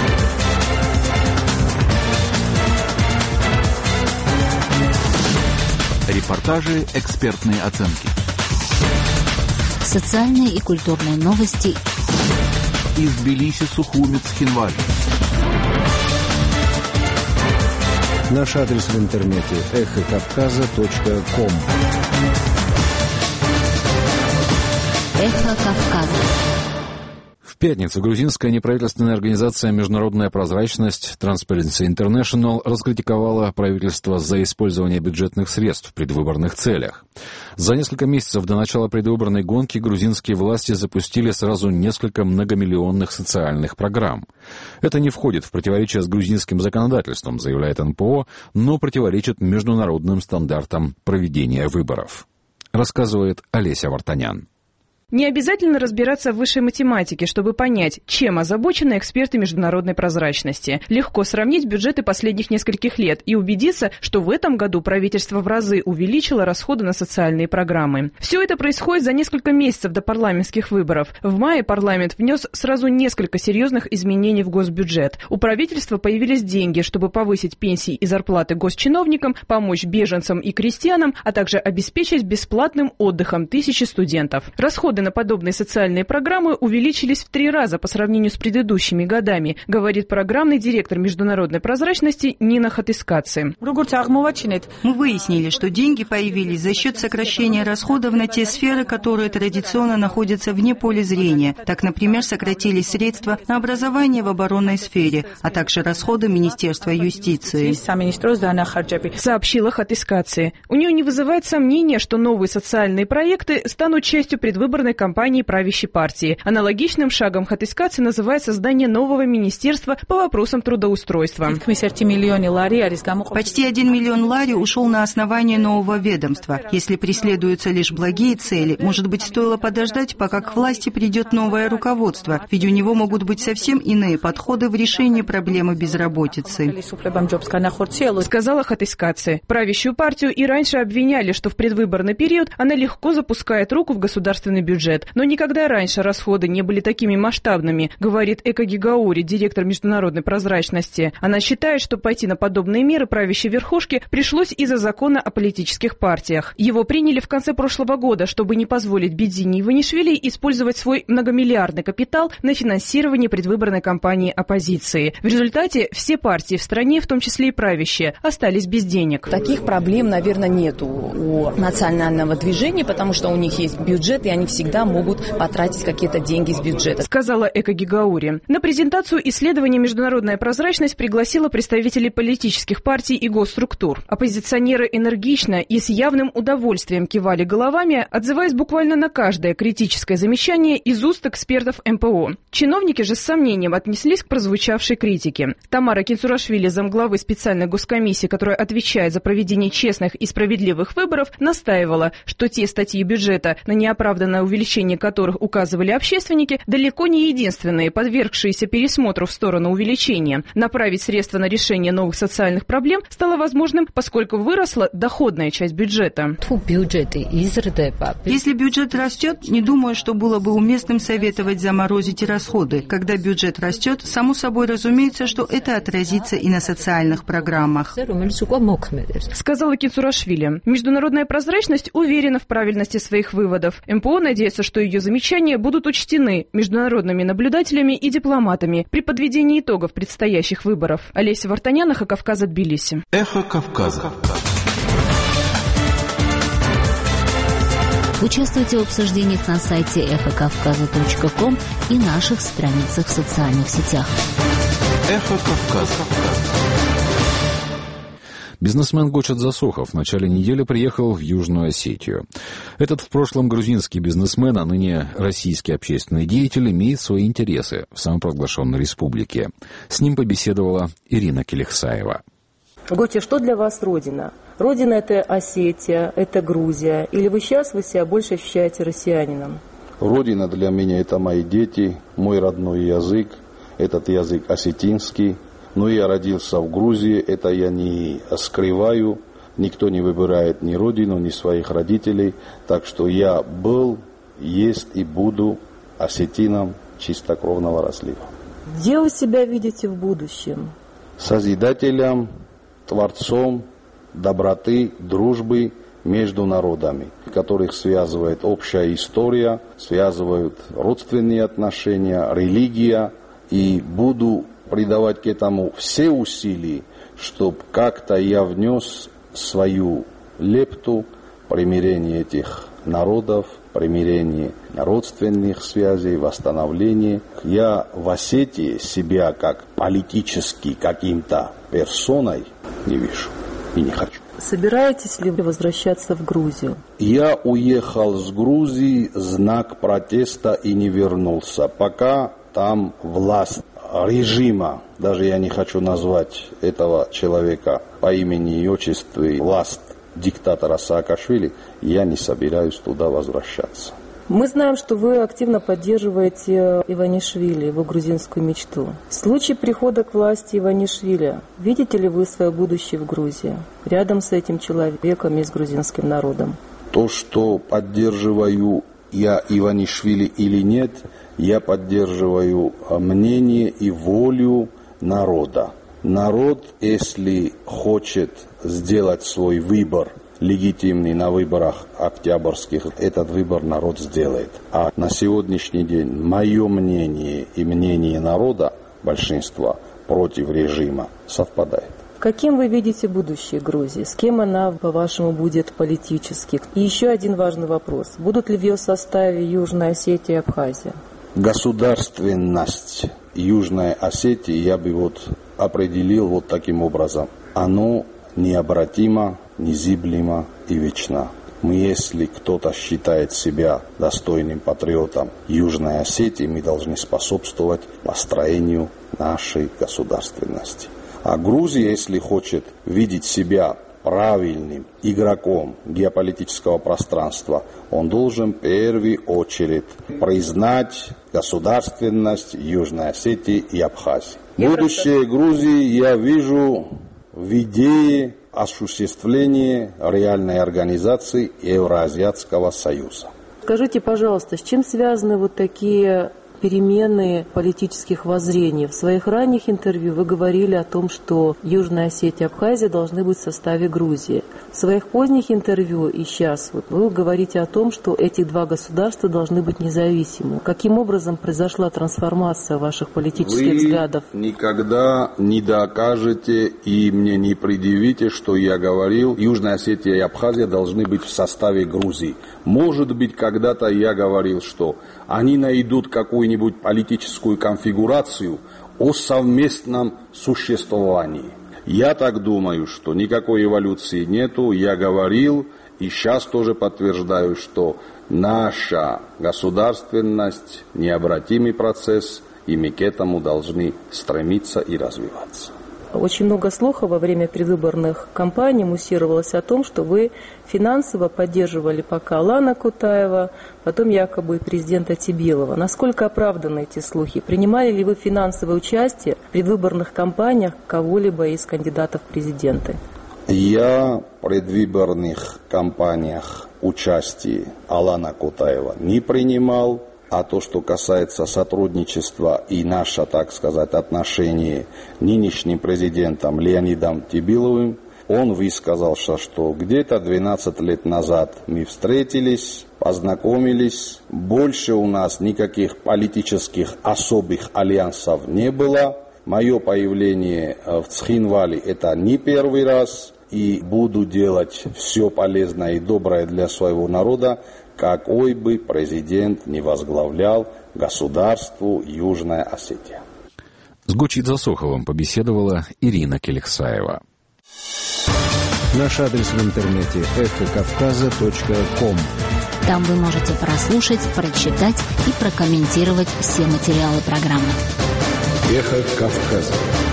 Репортажи, экспертные оценки. Социальные и культурные новости. Из Тбилиси, Сухуми, Цхинвали. Наш адрес в интернете эхокавказа.ком. Эхо Кавказа. В пятницу грузинская неправительственная организация «Международная прозрачность» Transparency International раскритиковала правительство за использование бюджетных средств в предвыборных целях. За несколько месяцев до начала предвыборной гонки грузинские власти запустили сразу несколько многомиллионных социальных программ. Это не входит в противоречие с грузинским законодательством, заявляет НПО, но противоречит международным стандартам проведения выборов. Рассказывает Олеся Вартанян. Не обязательно разбираться в высшей математике, чтобы понять, чем озабочены эксперты международной прозрачности. Легко сравнить бюджеты последних нескольких лет и убедиться, что в этом году правительство в разы увеличило расходы на социальные программы. Все это происходит за несколько месяцев до парламентских выборов. В мае парламент внес сразу несколько серьезных изменений в госбюджет. У правительства появились деньги, чтобы повысить пенсии и зарплаты госчиновникам, помочь беженцам и крестьянам, а также обеспечить бесплатным отдыхом тысячи студентов. Расходы на подобные социальные программы увеличились в 3 раза по сравнению с предыдущими годами, говорит программный директор международной прозрачности Нина Хатискадзе. Мы выяснили, что деньги появились за счет сокращения расходов на те сферы, которые традиционно находятся вне поля зрения. Так, например, сократились средства на образование в оборонной сфере, а также расходы Министерства юстиции. Сообщила Хатискадзе. У нее не вызывает сомнения, что новые социальные проекты станут частью предвыборной кампании правящей партии. Аналогичным шагом Хатискадзе называет создание нового министерства по вопросам трудоустройства. Почти 1 миллион лари ушел на основание нового ведомства. Если преследуются лишь благие цели, может быть, стоило подождать, пока к власти придет новое руководство, ведь у него могут быть совсем иные подходы в решении проблемы безработицы. Сказала Хатискадзе. Правящую партию и раньше обвиняли, что в предвыборный период она легко запускает руку в государственный бюджет. Но никогда раньше расходы не были такими масштабными, говорит Эка Гигаури, директор международной прозрачности. Она считает, что пойти на подобные меры правящей верхушке пришлось из-за закона о политических партиях. Его приняли в конце прошлого года, чтобы не позволить Бедзине Иванишвили использовать свой многомиллиардный капитал на финансирование предвыборной кампании оппозиции. В результате все партии в стране, в том числе и правящие, остались без денег. Таких проблем, наверное, нет у национального движения, потому что у них есть бюджет, и они всегда могут потратить какие-то деньги с бюджета. Сказала Эка Гигаури. На презентацию исследования «Международная прозрачность» пригласила представителей политических партий и госструктур. Оппозиционеры энергично и с явным удовольствием кивали головами, отзываясь буквально на каждое критическое замечание из уст экспертов МПО. Чиновники же с сомнением отнеслись к прозвучавшей критике. Тамара Кинцурашвили, замглавы специальной госкомиссии, которая отвечает за проведение честных и справедливых выборов, настаивала, что те статьи бюджета, на неоправданное увеличение которых указывали общественники, далеко не единственные, подвергшиеся пересмотру в сторону увеличения. Направить средства на решение новых социальных проблем стало возможным, поскольку выросла доходная часть бюджета. Если бюджет растет, не думаю, что было бы уместным советовать заморозить расходы. Когда бюджет растет, само собой разумеется, что это отразится и на социальных программах. Сказала Кинцурашвили. Международная прозрачность уверена в правильности своих выводов. МПО надеется, что ее замечания будут учтены международными наблюдателями и дипломатами при подведении итогов предстоящих выборов. Олеся Вартанян, Эхо Кавказа, Тбилиси. Эхо Кавказа. Участвуйте в обсуждениях на сайте эхокавказа.ком и наших страницах в социальных сетях. Эхо Кавказа. Бизнесмен Гочат Засохов в начале недели приехал в Южную Осетию. Этот в прошлом грузинский бизнесмен, а ныне российский общественный деятель, имеет свои интересы в самопровозглашенной республике. С ним побеседовала Ирина Келихсаева. Гоча, что для вас Родина? Родина – это Осетия, это Грузия. Или вы себя больше ощущаете россиянином? Родина для меня – это мои дети, мой родной язык. Этот язык осетинский. Но я родился в Грузии, это я не скрываю. Никто не выбирает ни родину, ни своих родителей. Так что я был, есть и буду осетином чистокровного разлива. Где вы себя видите в будущем? Созидателем, творцом доброты, дружбы между народами, которых связывает общая история, связывают родственные отношения, религия. И буду придавать к этому все усилия, чтобы как-то я внес свою лепту примирение этих народов, примирение родственных связей, восстановление. Я в Осетии себя как политически каким-то персоной не вижу и не хочу. Собираетесь ли вы возвращаться в Грузию? Я уехал с Грузии, знак протеста, и не вернулся. Пока там власть режима, даже я не хочу назвать этого человека по имени и отчеству, власть диктатора Саакашвили, я не собираюсь туда возвращаться. Мы знаем, что вы активно поддерживаете Иванишвили, его грузинскую мечту. В случае прихода к власти Иванишвили, видите ли вы свое будущее в Грузии, рядом с этим человеком и с грузинским народом? То, что поддерживаю я Иванишвили или нет, я поддерживаю мнение и волю народа. Народ, если хочет сделать свой выбор, легитимный на выборах октябрьских, этот выбор народ сделает. А на сегодняшний день мое мнение и мнение народа, большинства, против режима совпадает. Каким вы видите будущее Грузии? С кем она, по-вашему, будет политически? И еще один важный вопрос. Будут ли в ее составе Южная Осетия и Абхазия? Государственность Южной Осетии я бы определил таким образом. Оно необратимо, незыблемо и вечно. Если кто-то считает себя достойным патриотом Южной Осетии, мы должны способствовать построению нашей государственности. А Грузия, если хочет видеть себя правильным игроком геополитического пространства, он должен в первую очередь признать государственность Южной Осетии и Абхазии. Будущее Грузии я вижу в идее осуществления реальной организации Евразиатского союза. Скажите, пожалуйста, с чем связаны такие перемены политических воззрений? В своих ранних интервью вы говорили о том, что Южная Осетия и Абхазия должны быть в составе Грузии. В своих поздних интервью и сейчас вы говорите о том, что эти два государства должны быть независимы. Каким образом произошла трансформация ваших политических взглядов? Вы никогда не докажете и мне не предъявите, что я говорил, Южная Осетия и Абхазия должны быть в составе Грузии. Может быть, когда-то я говорил, что они найдут какую-нибудь политическую конфигурацию о совместном существовании. Я так думаю, что никакой эволюции нету. Я говорил и сейчас тоже подтверждаю, что наша государственность – необратимый процесс, и мы к этому должны стремиться и развиваться. Очень много слухов во время предвыборных кампаний муссировалось о том, что вы финансово поддерживали пока Алана Кутаева, потом якобы президента Тибилова. Насколько оправданы эти слухи? Принимали ли вы финансовое участие в предвыборных кампаниях кого-либо из кандидатов в президенты? Я в предвыборных кампаниях участие Алана Кутаева не принимал. А то, что касается сотрудничества и наше, так сказать, отношение нынешним президентом Леонидом Тибиловым, он высказался, что где-то 12 лет назад мы встретились, познакомились, больше у нас никаких политических особых альянсов не было. Мое появление в Цхинвале это не первый раз, и буду делать все полезное и доброе для своего народа, какой бы президент не возглавлял государству Южная Осетия. С Гучи Засоховым побеседовала Ирина Келексаева. Наш адрес в интернете эхокавказа.ком. Там вы можете прослушать, прочитать и прокомментировать все материалы программы. Эхо Кавказа.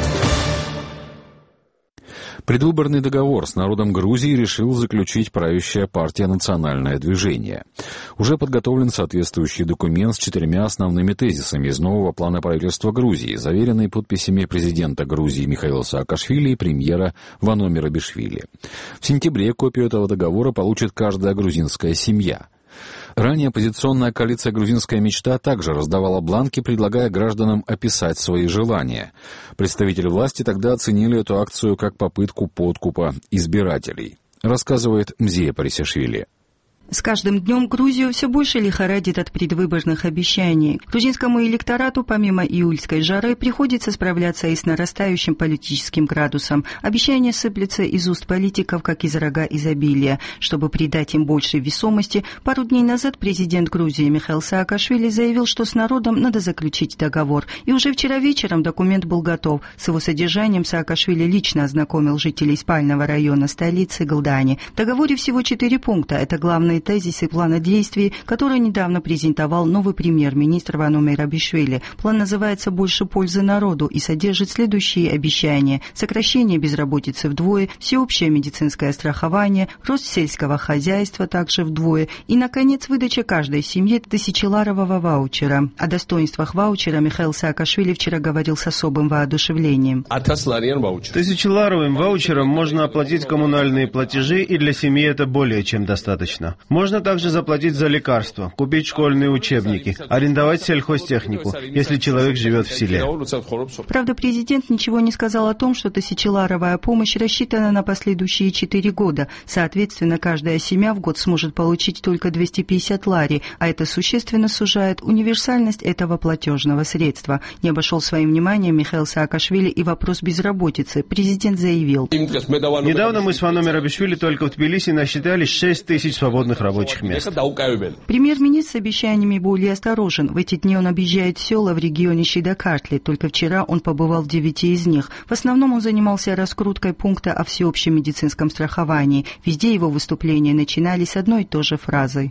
Предвыборный договор с народом Грузии решил заключить правящая партия «Национальное движение». Уже подготовлен соответствующий документ с 4 основными тезисами из нового плана правительства Грузии, заверенный подписями президента Грузии Михаила Саакашвили и премьера Вано Мерабишвили. В сентябре копию этого договора получит каждая грузинская семья. Ранее оппозиционная коалиция «Грузинская мечта» также раздавала бланки, предлагая гражданам описать свои желания. Представители власти тогда оценили эту акцию как попытку подкупа избирателей, рассказывает Мзия Парисишвили. С каждым днем Грузию все больше лихорадит от предвыборных обещаний. Грузинскому электорату помимо июльской жары приходится справляться и с нарастающим политическим градусом. Обещания сыплются из уст политиков, как из рога изобилия. Чтобы придать им больше весомости, пару дней назад президент Грузии Михаил Саакашвили заявил, что с народом надо заключить договор. И уже вчера вечером документ был готов. С его содержанием Саакашвили лично ознакомил жителей спального района столицы Галдани. В договоре всего 4 пункта. Это главные тезисы плана действий, который недавно презентовал новый премьер-министр Вано Мерабишвили. План называется «Больше пользы народу» и содержит следующие обещания: сокращение безработицы вдвое, всеобщее медицинское страхование, рост сельского хозяйства также вдвое и, наконец, выдача каждой семье 1000-ларового ваучера. О достоинствах ваучера Михаил Саакашвили вчера говорил с особым воодушевлением. 1000-ларовым ваучером можно оплатить коммунальные платежи, и для семьи это более чем достаточно. Можно также заплатить за лекарства, купить школьные учебники, арендовать сельхозтехнику, если человек живет в селе. Правда, президент ничего не сказал о том, что 1000-ларовая помощь рассчитана на последующие 4 года. Соответственно, каждая семья в год сможет получить только 250 лари, а это существенно сужает универсальность этого платежного средства. Не обошел своим вниманием Михаил Саакашвили и вопрос безработицы. Президент заявил: недавно мы с Вано Мерабишвили только в Тбилиси насчитали 6000 свободных рабочих мест. Премьер-министр с обещаниями более осторожен. В эти дни он объезжает села в регионе Шидакартли. Только вчера он побывал в 9 из них. В основном он занимался раскруткой пункта о всеобщем медицинском страховании. Везде его выступления начинались с одной и той же фразой.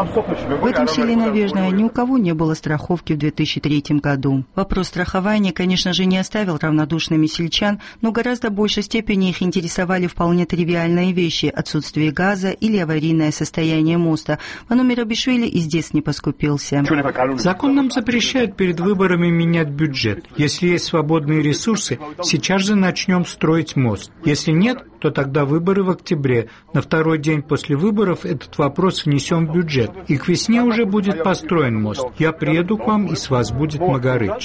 В этом селе Навежное ни у кого не было страховки в 2003 году. Вопрос страхования, конечно же, не оставил равнодушными сельчан, но в гораздо большей степени их интересовали вполне тривиальные вещи: отсутствие газа или аварийное состояние моста. Вано Мерабишвили и здесь не поскупился. Закон нам запрещает перед выборами менять бюджет. Если есть свободные ресурсы, сейчас же начнем строить мост. Если нет, то тогда выборы в октябре. На второй день после выборов этот вопрос внесем в бюджет. И к весне уже будет построен мост. Я приеду к вам, и с вас будет Магарыч.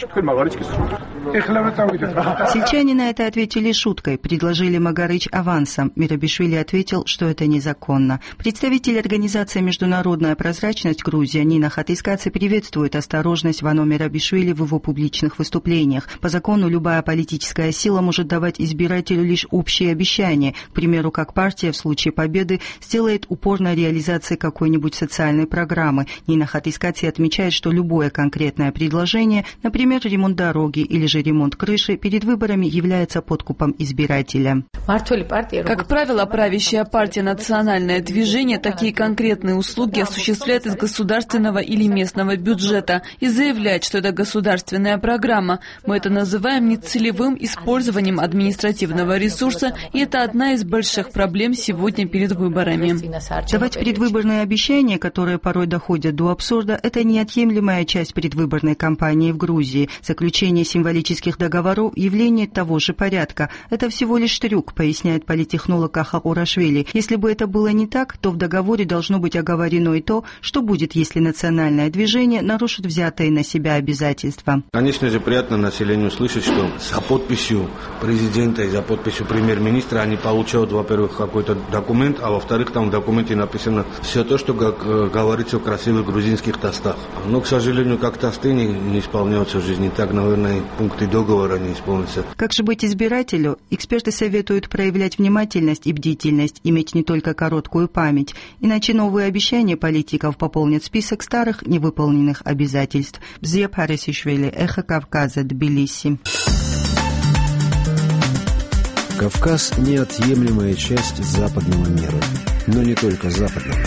Сельчане на это ответили шуткой. Предложили Магарыч авансом. Мерабишвили ответил, что это незаконно. Представитель организации «Международная прозрачность» Грузия Нина Хатискадзе приветствует осторожность Вано Мерабишвили в его публичных выступлениях. По закону любая политическая сила может давать избирателю лишь общие обещания. К примеру, как партия в случае победы сделает упор на реализации какой-нибудь социальной программы. Нина Хатискадзе отмечает, что любое конкретное предложение, например, ремонт дороги или же ремонт крыши, перед выборами является подкупом избирателя. Как правило, правящая партия «Национальное движение» такие конкретные услуги осуществляет из государственного или местного бюджета и заявляет, что это государственная программа. Мы это называем нецелевым использованием административного ресурса, и это одна из больших проблем сегодня перед выборами. Давать предвыборные обещания, которые порой доходят до абсурда, это неотъемлемая часть предвыборной кампании в Грузии. Заключение символических договоров – явление того же порядка. Это всего лишь трюк, поясняет политтехнолог Каха Урашвили. Если бы это было не так, то в договоре должно быть оговорено и то, что будет, если национальное движение нарушит взятые на себя обязательства. Конечно же, приятно населению слышать, что за подписью президента и за подписью премьер-министра они получают, во-первых, какой-то документ, а во-вторых, там в документе написано все то, что говорится в красивых грузинских тостах. Но, к сожалению, как тосты не исполняются в жизни, так, наверное, пункты договора не исполнятся. Как же быть избирателю? Эксперты советуют проявлять внимательность и бдительность, иметь не только короткую память, иначе новые обещания политиков пополнят список старых невыполненных обязательств. Бзия Парисишвили, Эхо Кавказа, Тбилиси. Кавказ – неотъемлемая часть западного мира, но не только западного.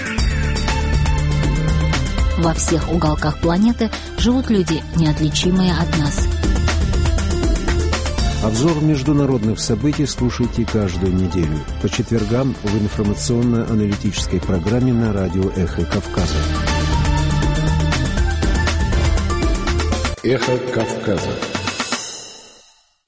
Во всех уголках планеты живут люди, неотличимые от нас. Обзор международных событий слушайте каждую неделю по четвергам в информационно-аналитической программе на радио «Эхо Кавказа». «Эхо Кавказа».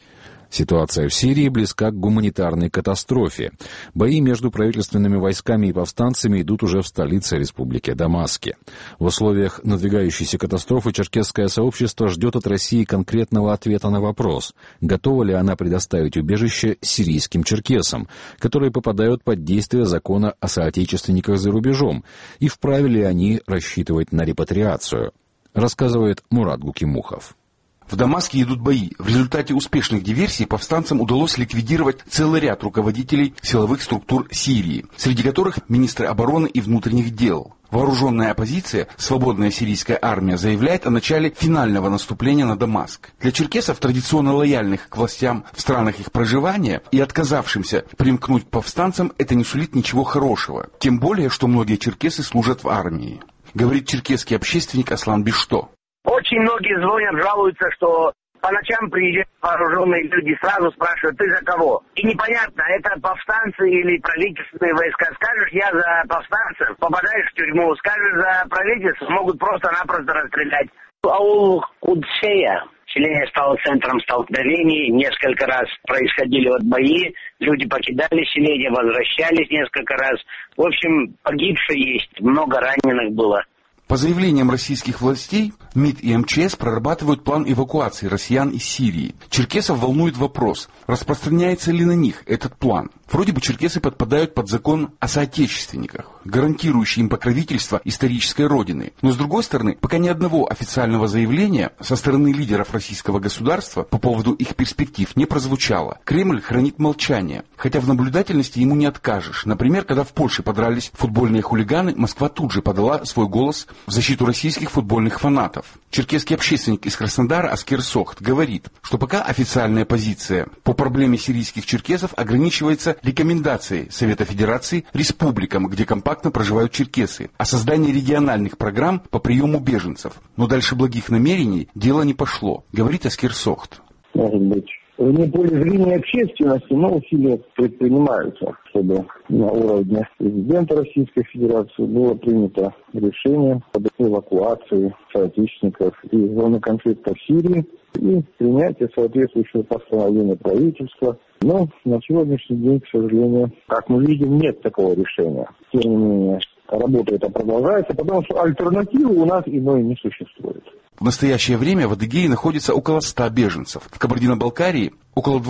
Ситуация в Сирии близка к гуманитарной катастрофе. Бои между правительственными войсками и повстанцами идут уже в столице республики Дамаске. В условиях надвигающейся катастрофы черкесское сообщество ждет от России конкретного ответа на вопрос, готова ли она предоставить убежище сирийским черкесам, которые попадают под действие закона о соотечественниках за рубежом, и вправе ли они рассчитывать на репатриацию, рассказывает Мурат Гукимухов. В Дамаске идут бои. В результате успешных диверсий повстанцам удалось ликвидировать целый ряд руководителей силовых структур Сирии, среди которых министры обороны и внутренних дел. Вооруженная оппозиция, свободная сирийская армия, заявляет о начале финального наступления на Дамаск. Для черкесов, традиционно лояльных к властям в странах их проживания и отказавшимся примкнуть к повстанцам, это не сулит ничего хорошего. Тем более, что многие черкесы служат в армии. Говорит черкесский общественник Аслан Бишто. Очень многие звонят, жалуются, что по ночам приезжают вооруженные люди, сразу спрашивают, ты за кого? И непонятно, это повстанцы или правительственные войска. Скажешь, я за повстанцев, попадаешь в тюрьму, скажешь за правительство, могут просто-напросто расстрелять. Аул Кудсея, селение стало центром столкновений, несколько раз происходили бои, люди покидали селение, возвращались несколько раз. В общем, погибшие есть, много раненых было. По заявлениям российских властей, МИД и МЧС прорабатывают план эвакуации россиян из Сирии. Черкесов волнует вопрос, распространяется ли на них этот план. Вроде бы черкесы подпадают под закон о соотечественниках, гарантирующий им покровительство исторической родины. Но с другой стороны, пока ни одного официального заявления со стороны лидеров российского государства по поводу их перспектив не прозвучало. Кремль хранит молчание, хотя в наблюдательности ему не откажешь. Например, когда в Польше подрались футбольные хулиганы, Москва тут же подала свой голос в защиту российских футбольных фанатов. Черкесский общественник из Краснодара Аскер Сохт говорит, что пока официальная позиция по проблеме сирийских черкесов ограничивается рекомендацией Совета Федерации республикам, где компактно проживают черкесы, о создании региональных программ по приему беженцев. Но дальше благих намерений дело не пошло, говорит Аскер Сохт. Может быть, вне поля зрения общественности, но усилия предпринимаются, чтобы на уровне президента Российской Федерации было принято решение об эвакуации соотечественников из зоны конфликта в Сирии и принятие соответствующего постановления правительства. Но на сегодняшний день, к сожалению, как мы видим, нет такого решения. Тем не менее, работа эта продолжается, потому что альтернативы у нас иной не существует. В настоящее время в Адыгее находится около 100 беженцев, в Кабардино-Балкарии около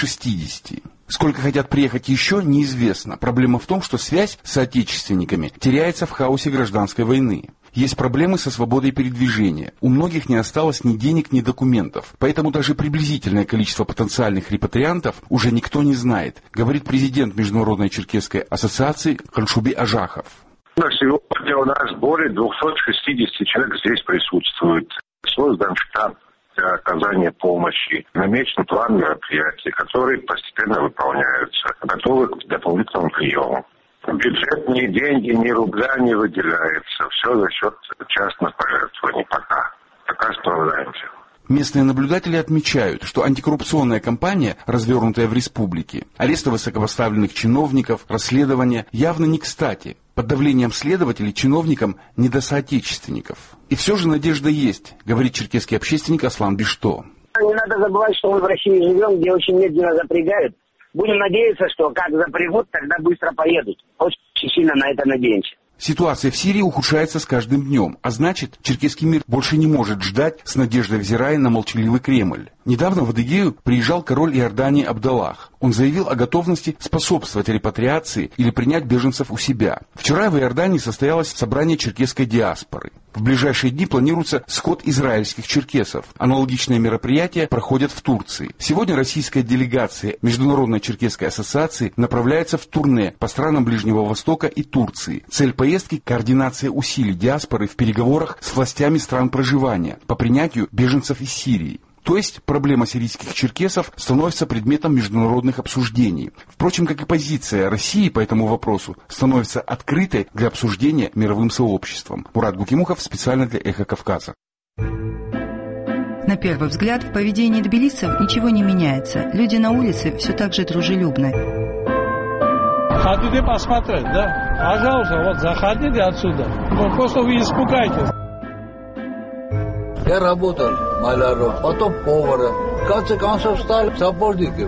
260. Сколько хотят приехать еще, неизвестно. Проблема в том, что связь с соотечественниками теряется в хаосе гражданской войны. Есть проблемы со свободой передвижения. У многих не осталось ни денег, ни документов. Поэтому даже приблизительное количество потенциальных репатриантов уже никто не знает, говорит президент Международной черкесской ассоциации Ханшуби Ажахов. На сегодня у нас более 260 человек здесь присутствует. Создан штаб для оказания помощи. Намечен план мероприятий, которые постепенно выполняются. Готовы к дополнительному приему. Бюджет ни деньги, ни рубля не выделяется. Все за счет частных пожертвований пока. Пока справляемся. Местные наблюдатели отмечают, что антикоррупционная кампания, развернутая в республике, аресты высокопоставленных чиновников, расследования явно не кстати. Под давлением следователей чиновникам не до соотечественников. И все же надежда есть, говорит черкесский общественник Аслан Бишто. Не надо забывать, что мы в России живем, где очень медленно запрягают. Будем надеяться, что как запрягут, тогда быстро поедут. Очень сильно на это надеемся. Ситуация в Сирии ухудшается с каждым днем, а значит, черкесский мир больше не может ждать, с надеждой взирая на молчаливый Кремль. Недавно в Адыгею приезжал король Иордании Абдаллах. Он заявил о готовности способствовать репатриации или принять беженцев у себя. Вчера в Иордании состоялось собрание черкесской диаспоры. В ближайшие дни планируется сход израильских черкесов. Аналогичные мероприятия проходят в Турции. Сегодня российская делегация Международной черкесской ассоциации направляется в турне по странам Ближнего Востока и Турции. Цель поездки – координация усилий диаспоры в переговорах с властями стран проживания по принятию беженцев из Сирии. То есть проблема сирийских черкесов становится предметом международных обсуждений. Впрочем, как и позиция России по этому вопросу становится открытой для обсуждения мировым сообществом. Мурат Гукимухов специально для «Эхо Кавказа». На первый взгляд, в поведении тбилисцев ничего не меняется. Люди на улице все так же дружелюбны. Хотите посмотреть, да? Пожалуйста, вот заходите отсюда. Просто вы испугаетесь. Я работал маляром, потом поваром. В конце концов стал сапожником.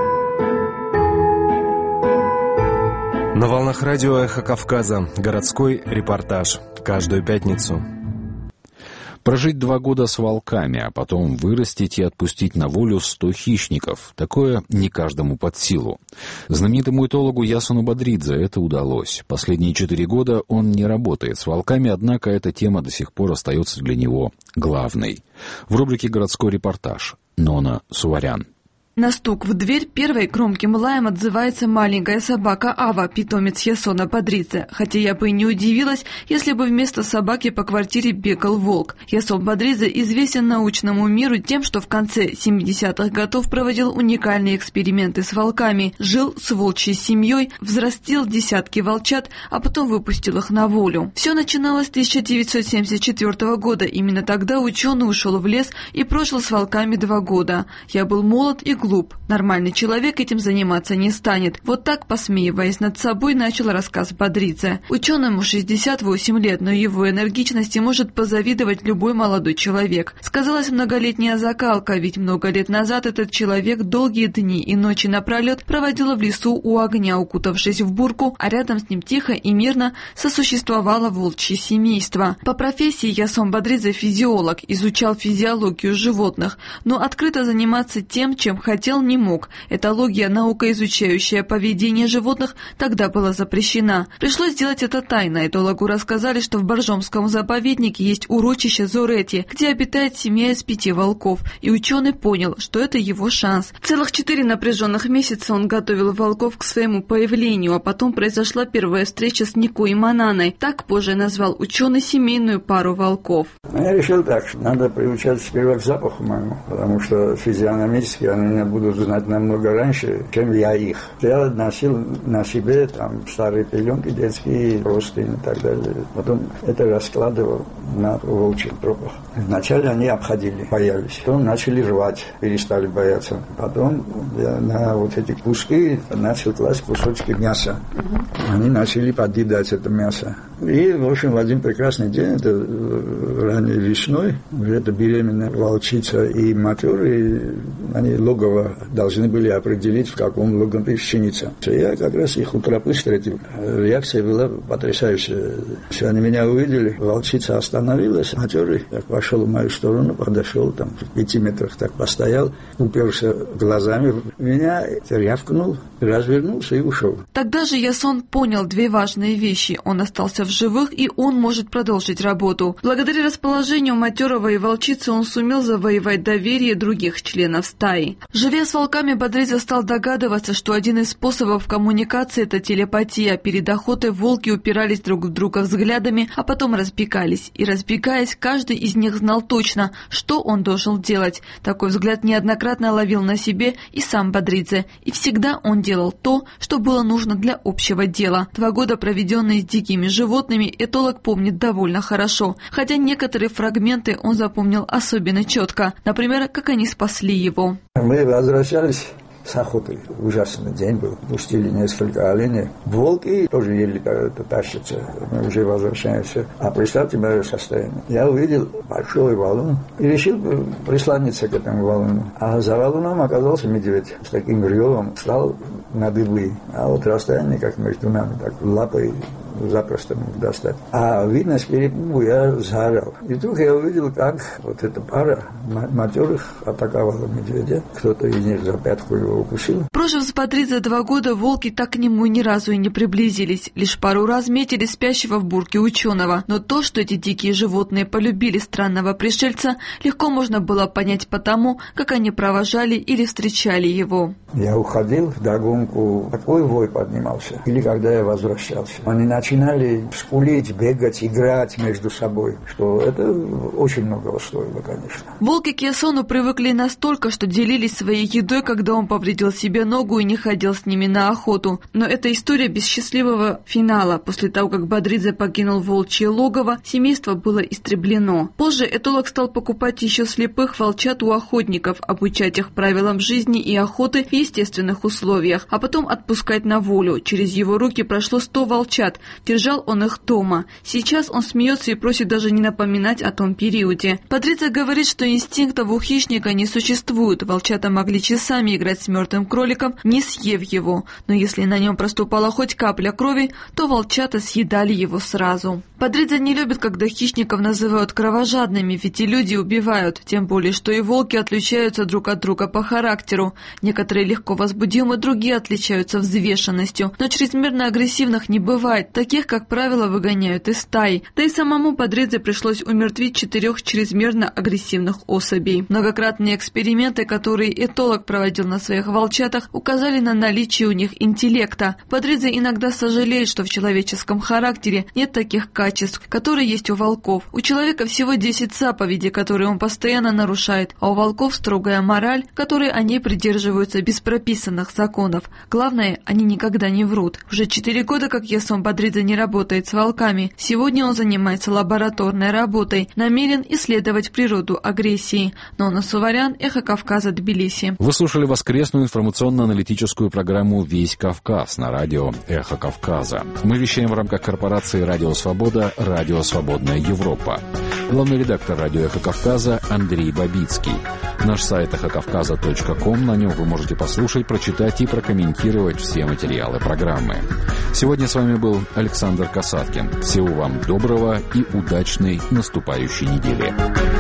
На волнах радио «Эхо Кавказа» городской репортаж. Каждую пятницу. Прожить 2 года с волками, а потом вырастить и отпустить на волю 100 хищников. Такое не каждому под силу. Знаменитому этологу Ясону Бадридзе это удалось. Последние 4 года он не работает с волками, однако эта тема до сих пор остается для него главной. В рубрике «Городской репортаж» Нона Суварян. На стук в дверь первой громким лаем отзывается маленькая собака Ава, питомец Ясона Бадридзе. Хотя я бы и не удивилась, если бы вместо собаки по квартире бегал волк. Ясон Бадридзе известен научному миру тем, что в конце 70-х годов проводил уникальные эксперименты с волками, жил с волчьей семьей, взрастил десятки волчат, а потом выпустил их на волю. Все начиналось с 1974 года. Именно тогда ученый ушел в лес и прожил с волками 2 года. Я был молод и глуп. Нормальный человек этим заниматься не станет. Вот так, посмеиваясь над собой, начал рассказ Бадридзе. Ученому 68 лет, но его энергичности может позавидовать любой молодой человек. Сказалась многолетняя закалка, ведь много лет назад этот человек долгие дни и ночи напролет проводил в лесу у огня, укутавшись в бурку, а рядом с ним тихо и мирно сосуществовало волчье семейство. По профессии Ясон Бадридзе физиолог, изучал физиологию животных, но открыто заниматься тем, чем хотел, не мог. Этология, наука, изучающая поведение животных, тогда была запрещена. Пришлось сделать это тайно. Этологу рассказали, что в Боржомском заповеднике есть урочище Зорети, где обитает семья из 5 волков, и ученый понял, что это его шанс. Целых 4 напряженных месяца он готовил волков к своему появлению, а потом произошла первая встреча с Нико и Мананой. Так позже назвал ученый семейную пару волков. Я решил так, что надо приучать сперва к запаху моему, потому что физиономически они меня будут знать намного раньше, чем я их. Я носил на себе там старые пеленки детские, простыни и так далее. Потом это раскладывал на волчьих тропах. Вначале они обходили, боялись. Потом начали рвать, перестали бояться. Потом я на вот эти куски начал класть кусочки мяса. Они начали подъедать это мясо. И, в общем, в один прекрасный день, это ранней весной, уже это беременная волчица и матерый, они логово должны были определить, в каком логове пшеница. Я как раз их у тропы встретил. Реакция была потрясающая. Все, они меня увидели, волчица остановилась, матерый так пошел в мою сторону, подошел, там, в 5 метрах так постоял, уперся глазами в меня, рявкнул, развернулся и ушел. Тогда же Ясон понял 2 важные вещи. Он остался в живых, и он может продолжить работу. Благодаря расположению матерого и волчицы он сумел завоевать доверие других членов стаи. Живя с волками, Бадридзе стал догадываться, что один из способов коммуникации – это телепатия. Перед охотой волки упирались друг в друга взглядами, а потом разбегались. И разбегаясь, каждый из них знал точно, что он должен делать. Такой взгляд неоднократно ловил на себе и сам Бадридзе. И всегда он делал то, что было нужно для общего дела. 2 года, проведенные с дикими животными, этолог помнит довольно хорошо. Хотя некоторые фрагменты он запомнил особенно четко. Например, как они спасли его. Мы возвращались с охоты. Ужасный день был. Пустили несколько оленей. Волки тоже еле тащатся. Мы уже возвращаемся. А представьте мое состояние. Я увидел большой валун и решил прислониться к этому валуну. А за валуном оказался медведь. С таким ревом стал на дыбы. А вот расстояние, как между нами, так лапой запросто мог достать. А видно, с перепугу я заорал. И вдруг я увидел, как вот эта пара матерых атаковала медведя. Кто-то из них за пятку его укусил. Прожив с Бадридзе 2 года, волки так к нему ни разу и не приблизились. Лишь пару раз метили спящего в бурке ученого. Но то, что эти дикие животные полюбили странного пришельца, легко можно было понять по тому, как они провожали или встречали его. Я уходил вдогонку, такой вой поднимался. Или когда я возвращался. Они начинали скулить, бегать, играть между собой, что это очень многого стоило, конечно. Волки к Ясону привыкли настолько, что делились своей едой, когда он повредил себе ногу и не ходил с ними на охоту. Но это история без счастливого финала. После того, как Бадридзе покинул волчье логово, семейство было истреблено. Позже этолог стал покупать еще слепых волчат у охотников, обучать их правилам жизни и охоты в естественных условиях, а потом отпускать на волю. Через его руки прошло 100 волчат. Держал он их дома. Сейчас он смеется и просит даже не напоминать о том периоде. Патриция говорит, что инстинктов у хищника не существует. Волчата могли часами играть с мертвым кроликом, не съев его. Но если на нем проступала хоть капля крови, то волчата съедали его сразу. Патриция не любит, когда хищников называют кровожадными, ведь и люди убивают. Тем более, что и волки отличаются друг от друга по характеру. Некоторые легко возбудимы, другие отличаются взвешенностью. Но чрезмерно агрессивных не бывает. Таких, как правило, выгоняют из стаи. Да и самому Патриции пришлось умертвить 4 чрезмерно агрессивных особей. Многократные эксперименты, которые этолог проводил на своих волчатах, указали на наличие у них интеллекта. Патриция иногда сожалеет, что в человеческом характере нет таких качеств, которые есть у волков. У человека всего 10 заповедей, которые он постоянно нарушает, а у волков строгая мораль, которой они придерживаются без прописанных законов. Главное, они никогда не врут. Уже 4 года, как Ясон Патриция не работает с волками. Сегодня он занимается лабораторной работой, намерен исследовать природу агрессии. Нона Суварян, Эхо Кавказа, Тбилиси. Вы слушали воскресную информационно-аналитическую программу «Весь Кавказ» на радио «Эхо Кавказа». Мы вещаем в рамках корпорации «Радио Свобода», «Радио Свободная Европа». Главный редактор радио «Эхо Кавказа» Андрей Бабицкий. Наш сайт эхокавказа.ком, на нем вы можете послушать, прочитать и прокомментировать все материалы программы. Сегодня с вами был Александр Касаткин. Всего вам доброго и удачной наступающей недели.